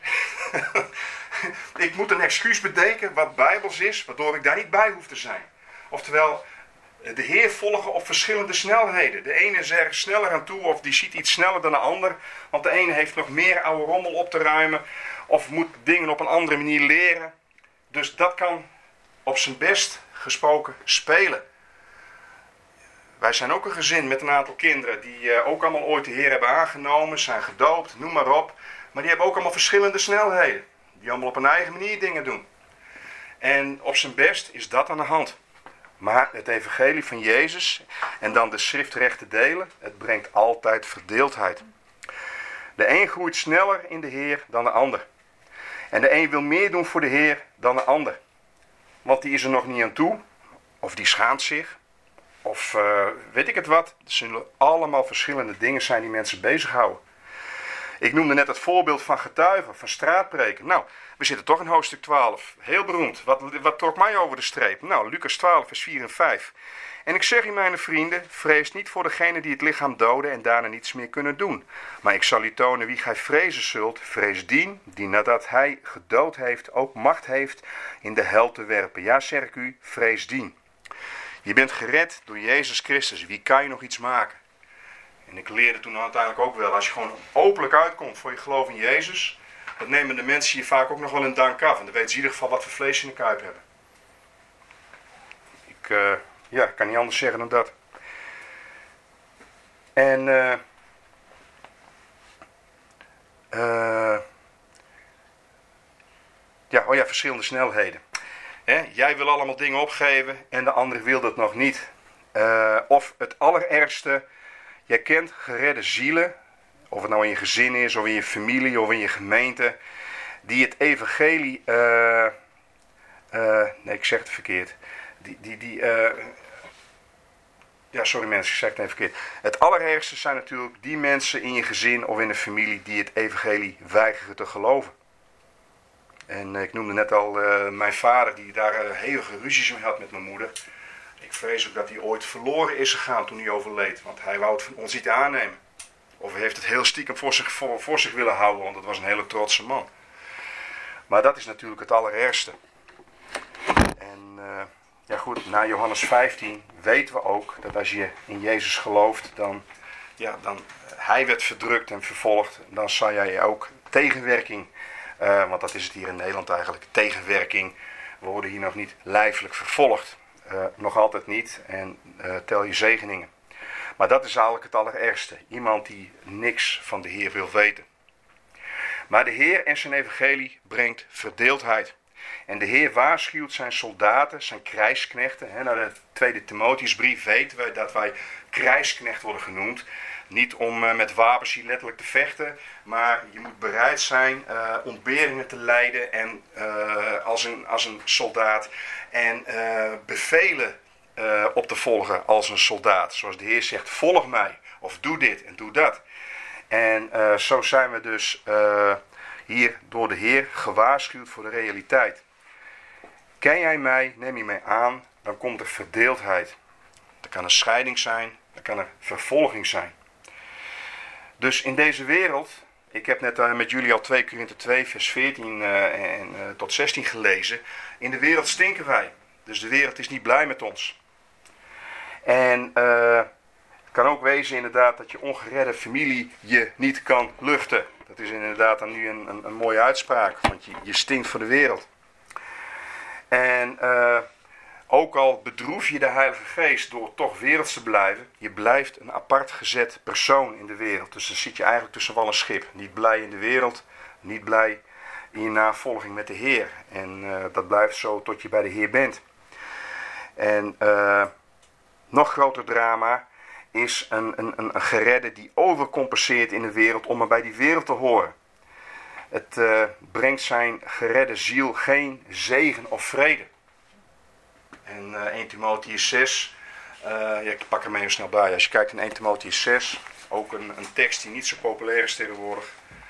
Ik moet een excuus bedenken wat Bijbels is, waardoor ik daar niet bij hoef te zijn. Oftewel, de Heer volgen op verschillende snelheden. De ene is er sneller aan toe of die ziet iets sneller dan de ander. Want de ene heeft nog meer oude rommel op te ruimen. Of moet dingen op een andere manier leren. Dus dat kan op zijn best gesproken spelen. Wij zijn ook een gezin met een aantal kinderen die ook allemaal ooit de Heer hebben aangenomen. Zijn gedoopt, noem maar op. Maar die hebben ook allemaal verschillende snelheden. Die allemaal op een eigen manier dingen doen. En op zijn best is dat aan de hand. Maar het evangelie van Jezus en dan de schriftrechten delen, het brengt altijd verdeeldheid. De een groeit sneller in de Heer dan de ander. En de een wil meer doen voor de Heer dan de ander. Want die is er nog niet aan toe, of die schaamt zich, of weet ik het wat. Er zullen allemaal verschillende dingen zijn die mensen bezighouden. Ik noemde net het voorbeeld van getuigen, van straatpreken. Nou, we zitten toch in hoofdstuk 12. Heel beroemd. Wat trok mij over de streep? Nou, Lucas 12, vers 4 en 5. En ik zeg u, mijn vrienden, vrees niet voor degene die het lichaam doden en daarna niets meer kunnen doen. Maar ik zal u tonen wie gij vrezen zult. Vrees die nadat hij gedood heeft, ook macht heeft in de hel te werpen. Ja, zeg ik u, vrees die. Je bent gered door Jezus Christus. Wie kan je nog iets maken? En ik leerde toen uiteindelijk ook wel, als je gewoon openlijk uitkomt voor je geloof in Jezus, dat nemen de mensen je vaak ook nog wel een dank af. En dan weten ze in ieder geval wat voor vlees in de kuip hebben. Ik kan niet anders zeggen dan dat. En verschillende snelheden. Jij wil allemaal dingen opgeven en de ander wil dat nog niet. Of het allerergste, jij kent geredde zielen, of het nou in je gezin is, of in je familie, of in je gemeente, die het evangelie, nee, ik zeg het verkeerd. Sorry mensen, ik zeg het even verkeerd. Het allerergste zijn natuurlijk die mensen in je gezin of in de familie die het evangelie weigeren te geloven. En ik noemde net al mijn vader die daar hevige ruzies mee had met mijn moeder. Ik vrees ook dat hij ooit verloren is gegaan toen hij overleed. Want hij wou het van ons niet aannemen. Of hij heeft het heel stiekem voor zich willen houden, want het was een hele trotse man. Maar dat is natuurlijk het allerergste. En na Johannes 15 weten we ook dat als je in Jezus gelooft, dan hij werd verdrukt en vervolgd. Dan zal jij ook tegenwerking, want dat is het hier in Nederland eigenlijk, tegenwerking. We worden hier nog niet lijfelijk vervolgd. Nog altijd niet en tel je zegeningen. Maar dat is eigenlijk het allerergste. Iemand die niks van de Heer wil weten. Maar de Heer en zijn evangelie brengt verdeeldheid. En de Heer waarschuwt zijn soldaten, zijn krijgsknechten. Naar de tweede Timotheusbrief weten we dat wij krijgsknecht worden genoemd. Niet om met wapens hier letterlijk te vechten. Maar je moet bereid zijn ontberingen te leiden en, als een soldaat. En bevelen op te volgen als een soldaat. Zoals de Heer zegt, volg mij. Of doe dit en doe dat. En zo zijn we dus hier door de Heer gewaarschuwd voor de realiteit. Ken jij mij, neem je mij aan, dan komt er verdeeldheid. Er kan een scheiding zijn, er kan er vervolging zijn. Dus in deze wereld, ik heb net met jullie al 2 Korinthe 2 vers 14 tot 16 gelezen. In de wereld stinken wij. Dus de wereld is niet blij met ons. En het kan ook wezen inderdaad dat je ongeredde familie je niet kan luchten. Dat is inderdaad dan nu een mooie uitspraak, want je stinkt voor de wereld. En ook al bedroef je de Heilige Geest door toch werelds te blijven, je blijft een apart gezet persoon in de wereld. Dus dan zit je eigenlijk tussen wal en schip. Niet blij in de wereld, niet blij in je navolging met de Heer. En dat blijft zo tot je bij de Heer bent. En nog groter drama is een geredde die overcompenseert in de wereld om maar bij die wereld te horen. Het brengt zijn geredde ziel geen zegen of vrede. En 1 Timotheüs 6, ik pak hem even snel bij. Als je kijkt in 1 Timotheüs 6, ook een tekst die niet zo populair is tegenwoordig.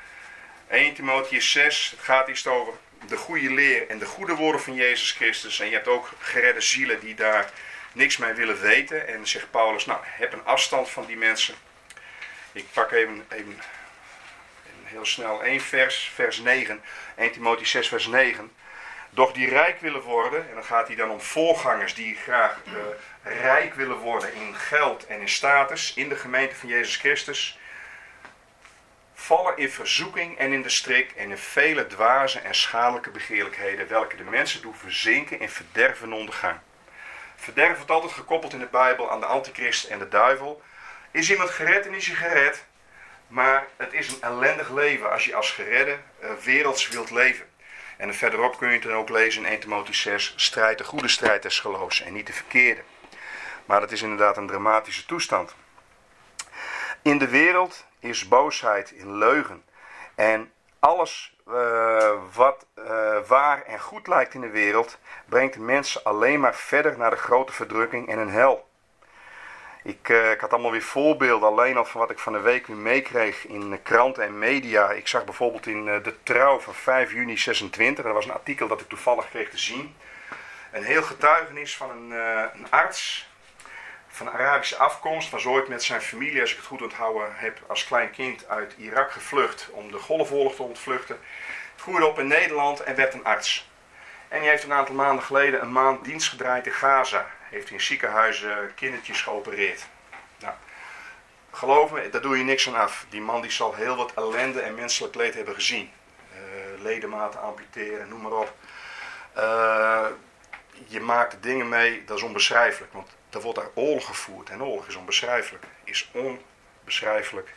1 Timotheüs 6, het gaat eerst over de goede leer en de goede woorden van Jezus Christus. En je hebt ook geredde zielen die daar niks mee willen weten. En zegt Paulus, nou, heb een afstand van die mensen. Ik pak even heel snel 1 vers 9. 1 Timotheüs 6 vers 9. Doch die rijk willen worden, en dan gaat hij dan om voorgangers die graag rijk willen worden in geld en in status in de gemeente van Jezus Christus, vallen in verzoeking en in de strik en in vele dwaze en schadelijke begeerlijkheden, welke de mensen doen verzinken in verderven en ondergang. Verderf wordt altijd gekoppeld in de Bijbel aan de antichrist en de duivel. Is iemand gered en is hij gered, maar het is een ellendig leven als je als geredde werelds wilt leven. En verderop kun je het dan ook lezen in 1 Timotheüs 6, strijd de goede strijd des geloofs en niet de verkeerde. Maar dat is inderdaad een dramatische toestand. In de wereld is boosheid in leugen. En alles wat waar en goed lijkt in de wereld, brengt de mensen alleen maar verder naar de grote verdrukking en een hel. Ik had allemaal weer voorbeelden, alleen al van wat ik van de week weer meekreeg in kranten en media. Ik zag bijvoorbeeld in de Trouw van 5 juni 26, dat was een artikel dat ik toevallig kreeg te zien. Een heel getuigenis van een arts van Arabische afkomst, was ooit met zijn familie, als ik het goed onthouden heb, als klein kind uit Irak gevlucht om de Golfoorlog te ontvluchten. Groeide op in Nederland en werd een arts. En hij heeft een aantal maanden geleden een maand dienst gedraaid in Gaza. Heeft in ziekenhuizen kindertjes geopereerd. Nou, geloof me, daar doe je niks aan af. Die man die zal heel wat ellende en menselijk leed hebben gezien. Ledematen amputeren, noem maar op. Je maakt er dingen mee, dat is onbeschrijfelijk. Want er wordt daar oorlog gevoerd. En oorlog is onbeschrijfelijk. Is onbeschrijfelijk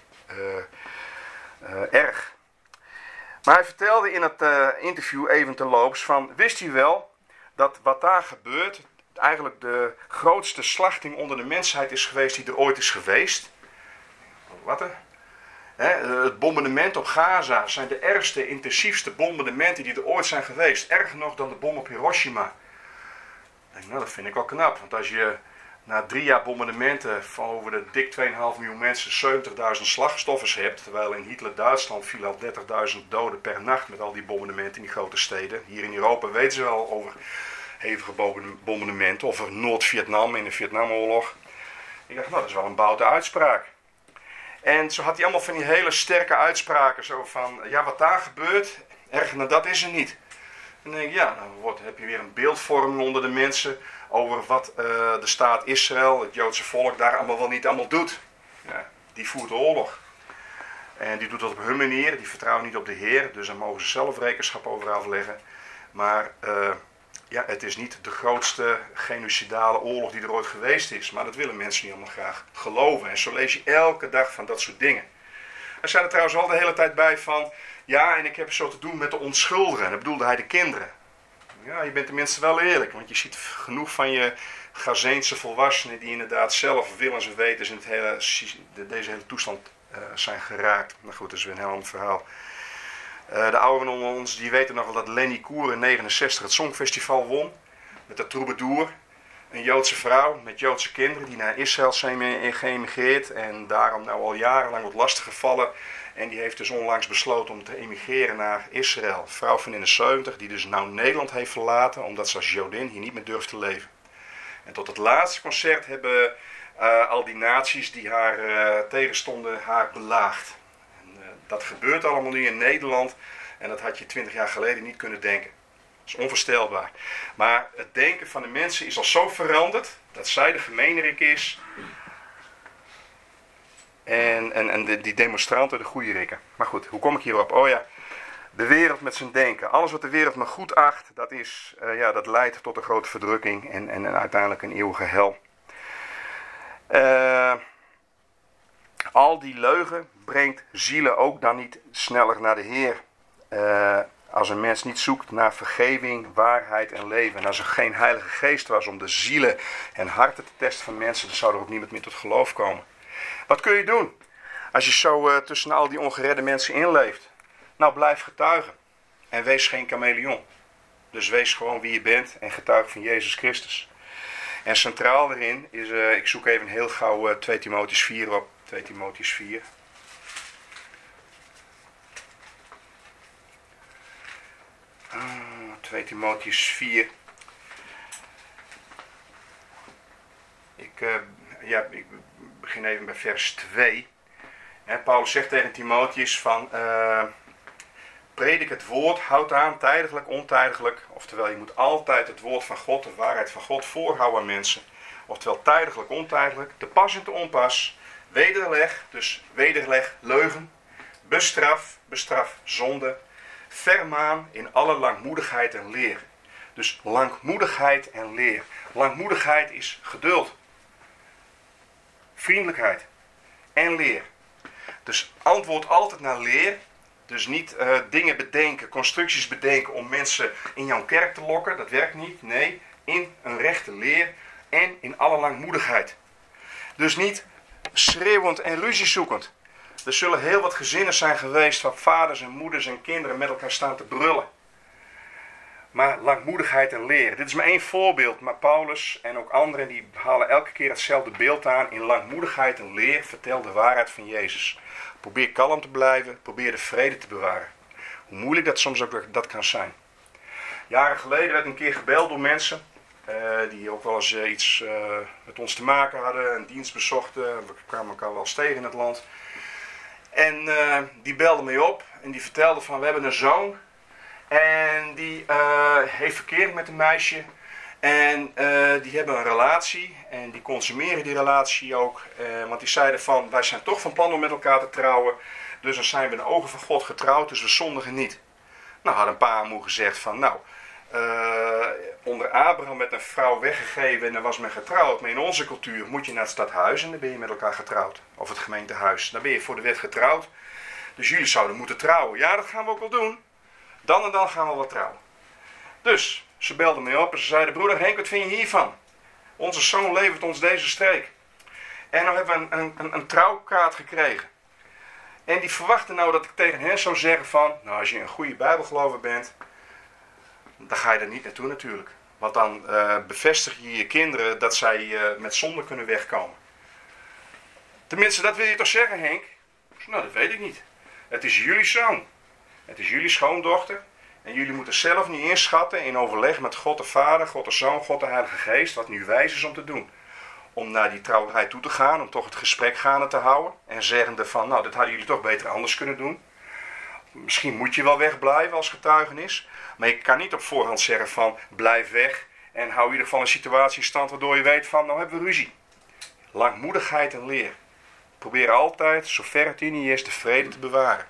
erg. Maar hij vertelde in het interview even terloops van, wist u wel dat wat daar gebeurt eigenlijk de grootste slachting onder de mensheid is geweest die er ooit is geweest? Wat er? Het bombardement op Gaza zijn de ergste, intensiefste bombardementen die er ooit zijn geweest. Erger nog dan de bom op Hiroshima. Nou, dat vind ik wel knap, want als je na 3 jaar bombardementen van over de dik 2,5 miljoen mensen 70.000 slachtoffers hebt, terwijl in Hitler-Duitsland vielen al 30.000 doden per nacht met al die bombardementen in die grote steden. Hier in Europa weten ze wel over hevige bombardementen, of Noord-Vietnam in de Vietnamoorlog. Ik dacht, nou, dat is wel een boute uitspraak. En zo had hij allemaal van die hele sterke uitspraken, zo van, ja, wat daar gebeurt, erger dan dat is er niet. En dan denk ik, ja, dan heb je weer een beeldvorming onder de mensen over wat de staat Israël, het Joodse volk, daar allemaal wel niet allemaal doet. Ja, die voert de oorlog. En die doet dat op hun manier, die vertrouwen niet op de Heer, dus daar mogen ze zelf rekenschap over afleggen. Maar ja, het is niet de grootste genocidale oorlog die er ooit geweest is, maar dat willen mensen niet allemaal graag geloven. En zo lees je elke dag van dat soort dingen. Er zijn er trouwens wel de hele tijd bij van, ja, en ik heb zo te doen met de onschuldigen. En dat bedoelde hij de kinderen. Ja, je bent tenminste wel eerlijk, want je ziet genoeg van je Gazeense volwassenen die inderdaad zelf willens en wetens in deze hele toestand zijn geraakt. Maar goed, dat is weer een heel ander verhaal. De ouderen onder ons die weten nog wel dat Lenny Koer in 1969 het Songfestival won. Met de troubadour. Een Joodse vrouw met Joodse kinderen die naar Israël zijn geëmigreerd. En daarom nou al jarenlang wordt lastiggevallen. En die heeft dus onlangs besloten om te emigreren naar Israël. Een vrouw van in de 70 die dus nou Nederland heeft verlaten. Omdat ze als Jodin hier niet meer durft te leven. En tot het laatste concert hebben al die nazi's die haar tegenstonden haar belaagd. Dat gebeurt allemaal nu in Nederland en dat had je 20 jaar geleden niet kunnen denken. Dat is onvoorstelbaar. Maar het denken van de mensen is al zo veranderd dat zij de gemeenerik is en die demonstranten de goede rikken. Maar goed, hoe kom ik hierop? Oh ja, De wereld met zijn denken. Alles wat de wereld maar goed acht, dat leidt tot een grote verdrukking en uiteindelijk een eeuwige hel. Al die leugen brengt zielen ook dan niet sneller naar de Heer. Als een mens niet zoekt naar vergeving, waarheid en leven. En als er geen heilige geest was om de zielen en harten te testen van mensen, dan zou er ook niemand meer tot geloof komen. Wat kun je doen als je zo tussen al die ongeredde mensen inleeft? Nou, blijf getuigen. En wees geen chameleon. Dus wees gewoon wie je bent en getuig van Jezus Christus. En centraal daarin is, ik zoek even heel gauw 2 Timotheüs 4 op. 2 Timotheüs 4. Ah, 2 Timotheüs 4. Ik begin even bij vers 2. En Paulus zegt tegen Timotheüs van... predik het woord, houd aan, tijdelijk, ontijdiglijk. Oftewel, je moet altijd het woord van God, de waarheid van God, voorhouden aan mensen. Oftewel, tijdelijk, ontijdelijk, te pas en te onpas. Wederleg, dus wederleg, leugen. Bestraf zonde. Vermaan in alle langmoedigheid en leer. Dus langmoedigheid en leer. Langmoedigheid is geduld. Vriendelijkheid. En leer. Dus antwoord altijd naar leer. Dus niet dingen bedenken, constructies bedenken om mensen in jouw kerk te lokken. Dat werkt niet. Nee, in een rechte leer en in alle langmoedigheid. Dus niet schreeuwend en ruziezoekend. Er zullen heel wat gezinnen zijn geweest waar vaders en moeders en kinderen met elkaar staan te brullen. Maar langmoedigheid en leer. Dit is maar één voorbeeld. Maar Paulus en ook anderen die halen elke keer hetzelfde beeld aan. In langmoedigheid en leer vertel de waarheid van Jezus. Probeer kalm te blijven. Probeer de vrede te bewaren. Hoe moeilijk dat soms ook dat kan zijn. Jaren geleden werd een keer gebeld door mensen. Die ook wel eens iets met ons te maken hadden. Een dienst bezochten. We kwamen elkaar wel eens tegen in het land. En die belde mij op. En die vertelde van we hebben een zoon. En die heeft verkeerd met een meisje. En die hebben een relatie. En die consumeren die relatie ook. Want die zeiden van, wij zijn toch van plan om met elkaar te trouwen. Dus dan zijn we in de ogen van God getrouwd. Dus we zondigen niet. Nou, had een paar moe gezegd van, nou, onder Abraham werd een vrouw weggegeven en dan was men getrouwd. Maar in onze cultuur moet je naar het stadhuis en dan ben je met elkaar getrouwd. Of het gemeentehuis. Dan ben je voor de wet getrouwd. Dus jullie zouden moeten trouwen. Ja, dat gaan we ook wel doen. Dan en dan gaan we wel trouwen. Dus, ze belden mij op en ze zeiden, broeder Henk, wat vind je hiervan? Onze zoon levert ons deze streek. En dan hebben we een trouwkaart gekregen. En die verwachten nou dat ik tegen hen zou zeggen van, nou als je een goede bijbelgelover bent, dan ga je er niet naartoe natuurlijk. Want dan bevestig je je kinderen dat zij met zonde kunnen wegkomen. Tenminste, dat wil je toch zeggen, Henk? Nou, dat weet ik niet. Het is jullie zoon. Het is jullie schoondochter. En jullie moeten zelf niet inschatten in overleg met God de Vader, God de Zoon, God de Heilige Geest, wat nu wijs is om te doen. Om naar die trouwerij toe te gaan, om toch het gesprek gaande te houden. En zeggende van, nou, dat hadden jullie toch beter anders kunnen doen. Misschien moet je wel wegblijven als getuigenis. Maar je kan niet op voorhand zeggen van, blijf weg. En hou in ieder geval een situatie in stand waardoor je weet van, nou hebben we ruzie. Langmoedigheid en leer. Probeer altijd, zover het in je is, de vrede te bewaren.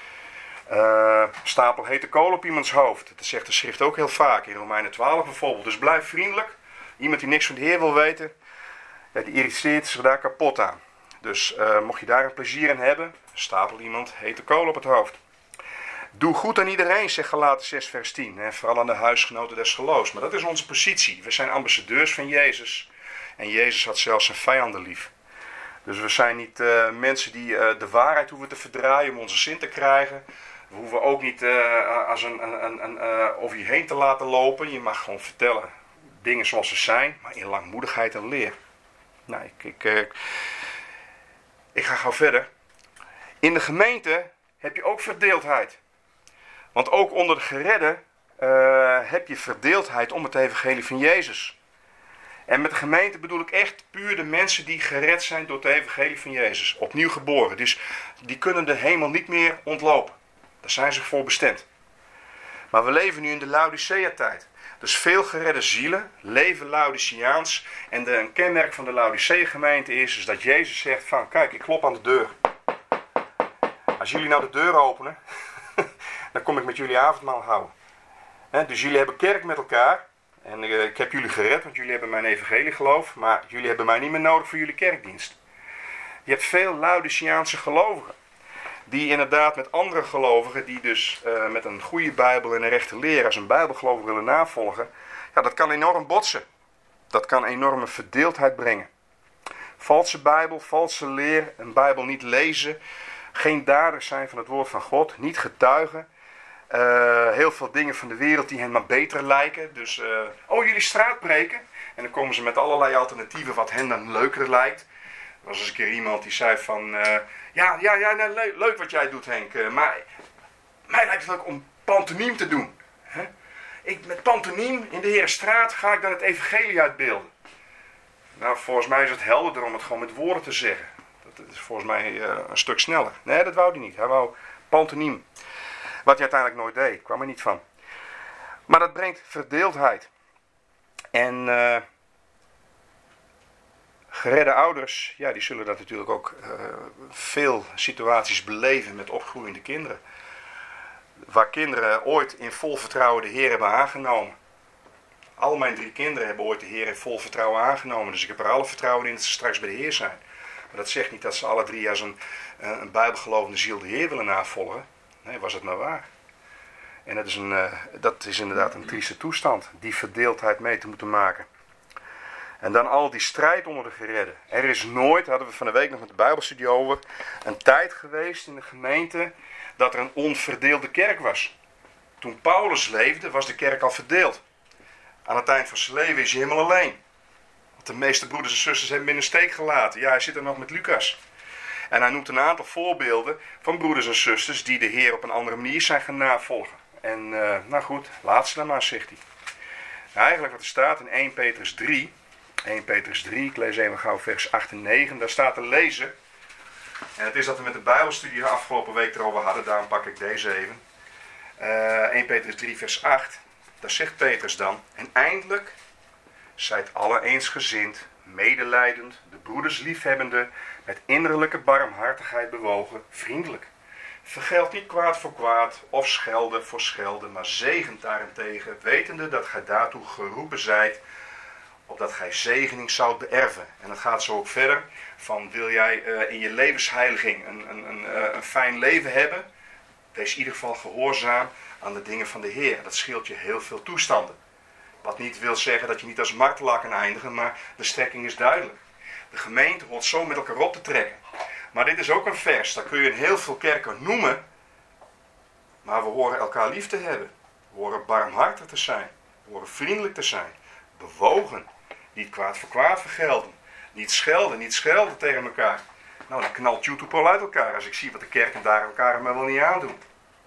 Stapel hete kool op iemands hoofd. Dat zegt de schrift ook heel vaak. In Romeinen 12 bijvoorbeeld. Dus blijf vriendelijk. Iemand die niks van de Heer wil weten, die irriteert zich daar kapot aan. Dus mocht je daar een plezier in hebben, stapel iemand hete kool op het hoofd. Doe goed aan iedereen, zegt Galaten 6 vers 10. En vooral aan de huisgenoten des geloofs. Maar dat is onze positie. We zijn ambassadeurs van Jezus. En Jezus had zelfs zijn vijanden lief. Dus we zijn niet mensen die de waarheid hoeven te verdraaien om onze zin te krijgen. We hoeven ook niet als over je heen te laten lopen. Je mag gewoon vertellen dingen zoals ze zijn, maar in langmoedigheid en leer. Nou, ik ga gauw verder. In de gemeente heb je ook verdeeldheid. Want ook onder de geredden heb je verdeeldheid om het evangelie van Jezus. En met de gemeente bedoel ik echt puur de mensen die gered zijn door het evangelie van Jezus. Opnieuw geboren. Dus die kunnen de hemel niet meer ontlopen. Daar zijn ze voor bestemd. Maar we leven nu in de Laodicea-tijd. Dus veel geredde zielen leven Laodiceaans. En een kenmerk van de Laodicea-gemeente is dat Jezus zegt van, kijk, ik klop aan de deur. Als jullie nou de deur openen, dan kom ik met jullie avondmaal houden. Dus jullie hebben kerk met elkaar. En ik heb jullie gered, want jullie hebben mijn evangelie geloof. Maar jullie hebben mij niet meer nodig voor jullie kerkdienst. Je hebt veel Laodiceaanse gelovigen. Die inderdaad met andere gelovigen, die dus met een goede Bijbel en een rechte leer als een Bijbelgelovig willen navolgen. Ja, dat kan enorm botsen. Dat kan enorme verdeeldheid brengen. Valse Bijbel, valse leer, een Bijbel niet lezen. Geen daders zijn van het woord van God, niet getuigen. Heel veel dingen van de wereld die hen maar beter lijken. Dus, jullie straatpreken. En dan komen ze met allerlei alternatieven wat hen dan leuker lijkt. Er was eens een keer iemand die zei van... leuk wat jij doet, Henk. Maar mij lijkt het leuk om pantomime te doen. Met pantomime in de Herenstraat ga ik dan het evangelie uitbeelden. Nou, volgens mij is het helderder om het gewoon met woorden te zeggen. Dat is volgens mij een stuk sneller. Nee, dat wou hij niet. Hij wou pantomime. Wat hij uiteindelijk nooit deed. Kwam er niet van. Maar dat brengt verdeeldheid. En geredde ouders, ja, die zullen dat natuurlijk ook veel situaties beleven met opgroeiende kinderen. Waar kinderen ooit in vol vertrouwen de Heer hebben aangenomen. Al mijn 3 kinderen hebben ooit de Heer in vol vertrouwen aangenomen. Dus ik heb er alle vertrouwen in dat ze straks bij de Heer zijn. Maar dat zegt niet dat ze alle 3 als een bijbelgelovende ziel de Heer willen navolgen. Nee, was het maar waar. En dat is inderdaad een trieste toestand. Die verdeeldheid mee te moeten maken. En dan al die strijd onder de geredden. Er is nooit, hadden we van de week nog met de Bijbelstudie over, een tijd geweest in de gemeente dat er een onverdeelde kerk was. Toen Paulus leefde was de kerk al verdeeld. Aan het eind van zijn leven is hij helemaal alleen. Want de meeste broeders en zusters hebben hem in de steek gelaten. Ja, hij zit er nog met Lucas. En hij noemt een aantal voorbeelden van broeders en zusters die de Heer op een andere manier zijn gaan navolgen. En nou goed, laat ze dan maar, zegt hij. Nou, eigenlijk wat er staat in 1 Petrus 3. 1 Petrus 3, ik lees even gauw vers 8 en 9. Daar staat te lezen. En het is dat we met de Bijbelstudie de afgelopen week erover hadden. Daarom pak ik deze even. 1 Petrus 3 vers 8. Daar zegt Petrus dan. En eindelijk zijt alle eensgezind, medelijdend, de broeders liefhebbende, met innerlijke barmhartigheid bewogen, vriendelijk. Vergeld niet kwaad voor kwaad, of schelde voor schelde, maar zegent daarentegen, wetende dat gij daartoe geroepen zijt, opdat gij zegening zoudt beërven. En dat gaat zo ook verder, van wil jij in je levensheiliging een fijn leven hebben, wees in ieder geval gehoorzaam aan de dingen van de Heer. Dat scheelt je heel veel toestanden. Wat niet wil zeggen dat je niet als martelaar kan eindigen, maar de strekking is duidelijk. De gemeente hoort zo met elkaar op te trekken. Maar dit is ook een vers, dat kun je in heel veel kerken noemen. Maar we horen elkaar lief te hebben. We horen barmhartig te zijn. We horen vriendelijk te zijn. Bewogen. Niet kwaad voor kwaad vergelden. Niet schelden tegen elkaar. Nou, dan knalt YouTube al uit elkaar als ik zie wat de kerken daar elkaar maar wel niet aandoen.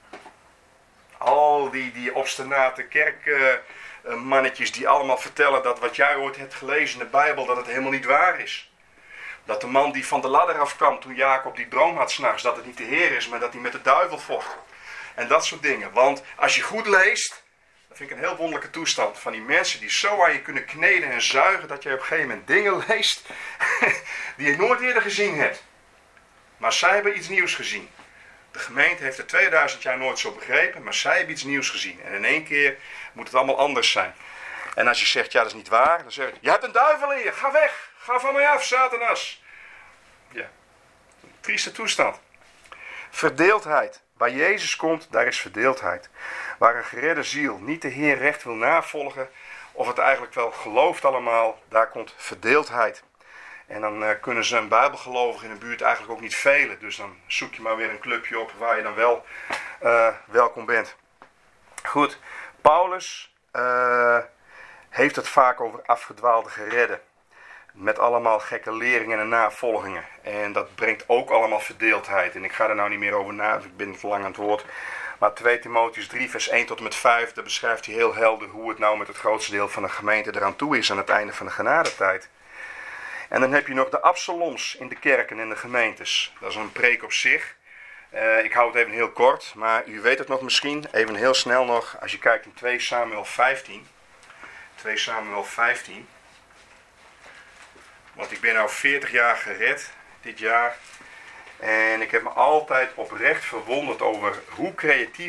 Al die obstinate kerkmannetjes die allemaal vertellen dat wat jij ooit hebt gelezen in de Bijbel, dat het helemaal niet waar is. Dat de man die van de ladder afkwam toen Jacob die droom had 's nachts, dat het niet de Heer is, maar dat hij met de duivel vocht. En dat soort dingen. Want als je goed leest, dat vind ik een heel wonderlijke toestand van die mensen die zo aan je kunnen kneden en zuigen, dat je op een gegeven moment dingen leest die je nooit eerder gezien hebt. Maar zij hebben iets nieuws gezien. De gemeente heeft het 2000 jaar nooit zo begrepen, maar zij hebben iets nieuws gezien. En in één keer moet het allemaal anders zijn. En als je zegt, ja dat is niet waar, dan zeg je, je hebt een duivel in je, ga weg. Ga van mij af, Satanas. Ja, een trieste toestand. Verdeeldheid. Waar Jezus komt, daar is verdeeldheid. Waar een geredde ziel niet de Heer recht wil navolgen, of het eigenlijk wel gelooft allemaal, daar komt verdeeldheid. En dan kunnen ze een bijbelgelovige in de buurt eigenlijk ook niet velen. Dus dan zoek je maar weer een clubje op waar je dan wel welkom bent. Goed, Paulus heeft het vaak over afgedwaalde geredden. Met allemaal gekke leringen en navolgingen. En dat brengt ook allemaal verdeeldheid. En ik ga er nou niet meer over na, ik ben te lang aan het woord. Maar 2 Timotheüs 3 vers 1 tot en met 5, daar beschrijft hij heel helder hoe het nou met het grootste deel van de gemeente eraan toe is aan het einde van de genadetijd. En dan heb je nog de Absaloms in de kerken en de gemeentes. Dat is een preek op zich. Ik hou het even heel kort, maar u weet het nog misschien. Even heel snel nog, als je kijkt in 2 Samuel 15. 2 Samuel 15. Want ik ben nou 40 jaar gered dit jaar. En ik heb me altijd oprecht verwonderd over hoe creatief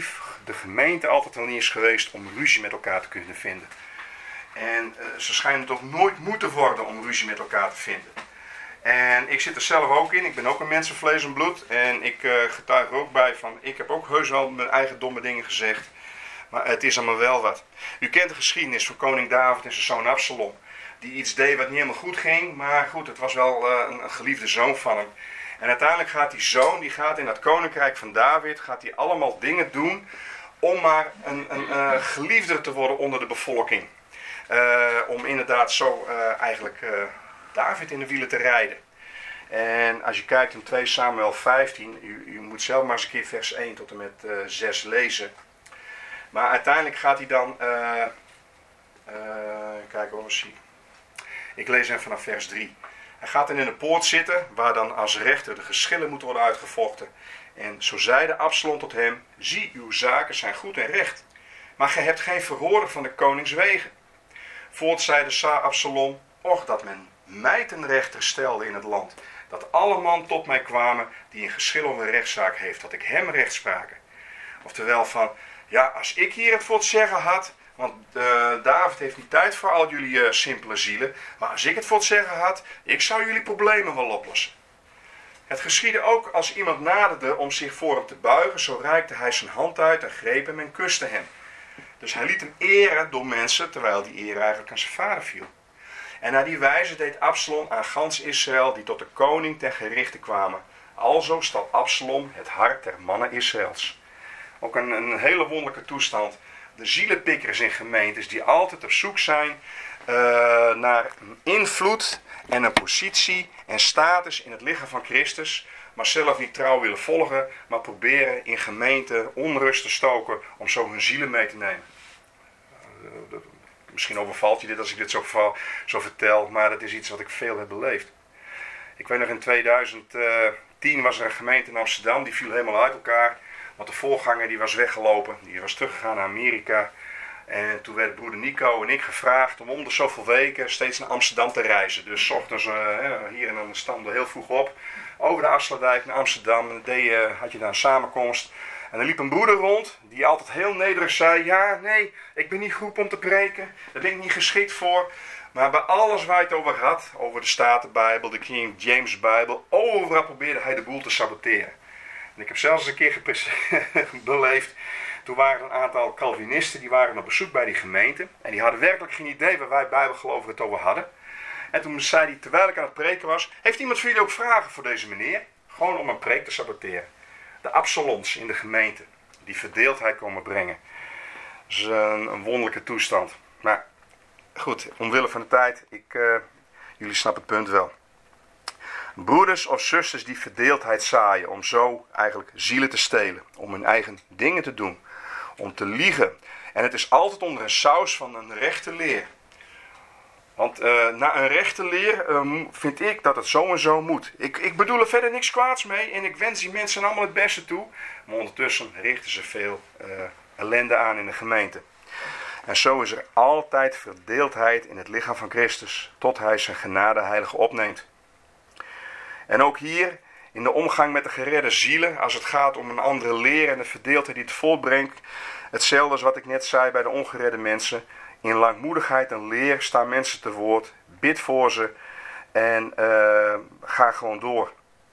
de gemeente altijd wel niet is geweest om ruzie met elkaar te kunnen vinden. En ze schijnen toch nooit moeten worden om ruzie met elkaar te vinden. En ik zit er zelf ook in. Ik ben ook een mens van vlees en bloed. En ik getuig er ook bij van, ik heb ook heus wel mijn eigen domme dingen gezegd. Maar het is allemaal wel wat. U kent de geschiedenis van koning David en zijn zoon Absalom. Die iets deed wat niet helemaal goed ging. Maar goed, het was wel een geliefde zoon van hem. En uiteindelijk gaat die zoon, die gaat in het koninkrijk van David, gaat hij allemaal dingen doen om maar een geliefde te worden onder de bevolking. Om inderdaad zo eigenlijk David in de wielen te rijden. En als je kijkt in 2 Samuel 15, u moet zelf maar eens een keer vers 1 tot en met 6 lezen. Maar uiteindelijk gaat hij dan, kijk hoor, zie. Ik lees hem vanaf vers 3. Hij gaat dan in de poort zitten, waar dan als rechter de geschillen moeten worden uitgevochten. En zo zeide Absalom tot hem, zie, uw zaken zijn goed en recht, maar gij hebt geen verhoorder van de konings wegen. Voorts zeide Absalom, och dat men mij ten rechter stelde in het land, dat alle man tot mij kwamen die een geschil of een rechtszaak heeft, dat ik hem recht spraken. Oftewel van, ja, als ik hier het voor het zeggen had, want David heeft niet tijd voor al jullie simpele zielen, maar als ik het voor het zeggen had, ik zou jullie problemen wel oplossen. Het geschiedde ook als iemand naderde om zich voor hem te buigen, zo reikte hij zijn hand uit en greep hem en kuste hem. Dus hij liet hem eren door mensen, terwijl die eer eigenlijk aan zijn vader viel. En naar die wijze deed Absalom aan gans Israël, die tot de koning ten gerichte kwamen. Alzo stal Absalom het hart der mannen Israëls. Ook een hele wonderlijke toestand. De zielenpikkers in gemeentes die altijd op zoek zijn naar een invloed en een positie en status in het lichaam van Christus, maar zelf niet trouw willen volgen, maar proberen in gemeenten onrust te stoken om zo hun zielen mee te nemen. Misschien overvalt je dit als ik dit zo vertel, maar dat is iets wat ik veel heb beleefd. Ik weet nog, in 2010 was er een gemeente in Amsterdam, die viel helemaal uit elkaar. Want de voorganger die was weggelopen, die was teruggegaan naar Amerika. En toen werd broeder Nico en ik gevraagd om de zoveel weken steeds naar Amsterdam te reizen. Dus 's ochtends hier in Amsterdam heel vroeg op, over de Afsluitdijk naar Amsterdam. En had je daar een samenkomst. En er liep een broeder rond, die altijd heel nederig zei, ja, nee, ik ben niet geroepen om te preken. Daar ben ik niet geschikt voor. Maar bij alles waar hij het over had, over de Statenbijbel, de King James Bijbel, overal probeerde hij de boel te saboteren. En ik heb zelfs een keer beleefd, toen waren een aantal Calvinisten, die waren op bezoek bij die gemeente. En die hadden werkelijk geen idee waar wij Bijbelgelovigen het over hadden. En toen zei hij, terwijl ik aan het preken was, heeft iemand van jullie ook vragen voor deze meneer? Gewoon om een preek te saboteren. De Absaloms in de gemeente, die verdeeldheid komen brengen. Dat is een wonderlijke toestand. Maar goed, omwille van de tijd, jullie snappen het punt wel. Broeders of zusters die verdeeldheid zaaien om zo eigenlijk zielen te stelen. Om hun eigen dingen te doen. Om te liegen. En het is altijd onder een saus van een rechte leer. Want na een rechte leer vind ik dat het zo en zo moet. Ik bedoel er verder niks kwaads mee. En ik wens die mensen allemaal het beste toe. Maar ondertussen richten ze veel ellende aan in de gemeente. En zo is er altijd verdeeldheid in het lichaam van Christus. Tot hij zijn genade heilige opneemt. En ook hier, in de omgang met de geredde zielen, als het gaat om een andere leer en de verdeeldheid die het voortbrengt, hetzelfde als wat ik net zei bij de ongeredde mensen. In langmoedigheid en leer staan mensen te woord, bid voor ze en ga gewoon door.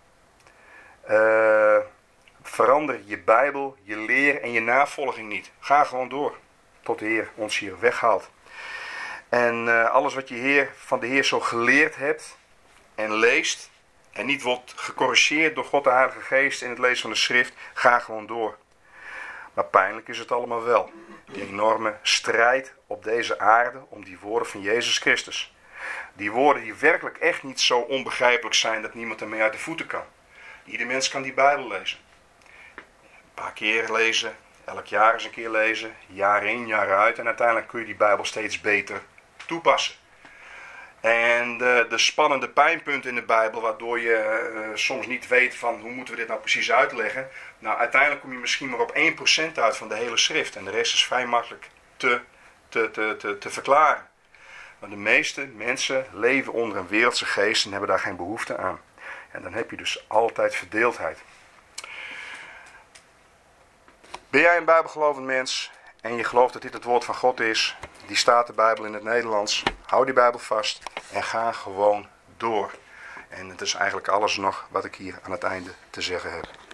Verander je Bijbel, je leer en je navolging niet. Ga gewoon door, tot de Heer ons hier weghaalt. En alles wat je van de Heer zo geleerd hebt en leest, en niet wordt gecorrigeerd door God de Heilige Geest in het lezen van de schrift, ga gewoon door. Maar pijnlijk is het allemaal wel. Die enorme strijd op deze aarde om die woorden van Jezus Christus. Die woorden die werkelijk echt niet zo onbegrijpelijk zijn dat niemand ermee uit de voeten kan. Ieder mens kan die Bijbel lezen. Een paar keer lezen, elk jaar eens een keer lezen, jaar in, jaar uit. En uiteindelijk kun je die Bijbel steeds beter toepassen. En de spannende pijnpunten in de Bijbel, waardoor je soms niet weet van hoe moeten we dit nou precies uitleggen. Nou, uiteindelijk kom je misschien maar op 1% uit van de hele schrift. En de rest is vrij makkelijk te verklaren. Maar de meeste mensen leven onder een wereldse geest en hebben daar geen behoefte aan. En dan heb je dus altijd verdeeldheid. Ben jij een bijbelgelovend mens en je gelooft dat dit het woord van God is? Die staat de Bijbel in het Nederlands. Hou die Bijbel vast en ga gewoon door. En het is eigenlijk alles nog wat ik hier aan het einde te zeggen heb.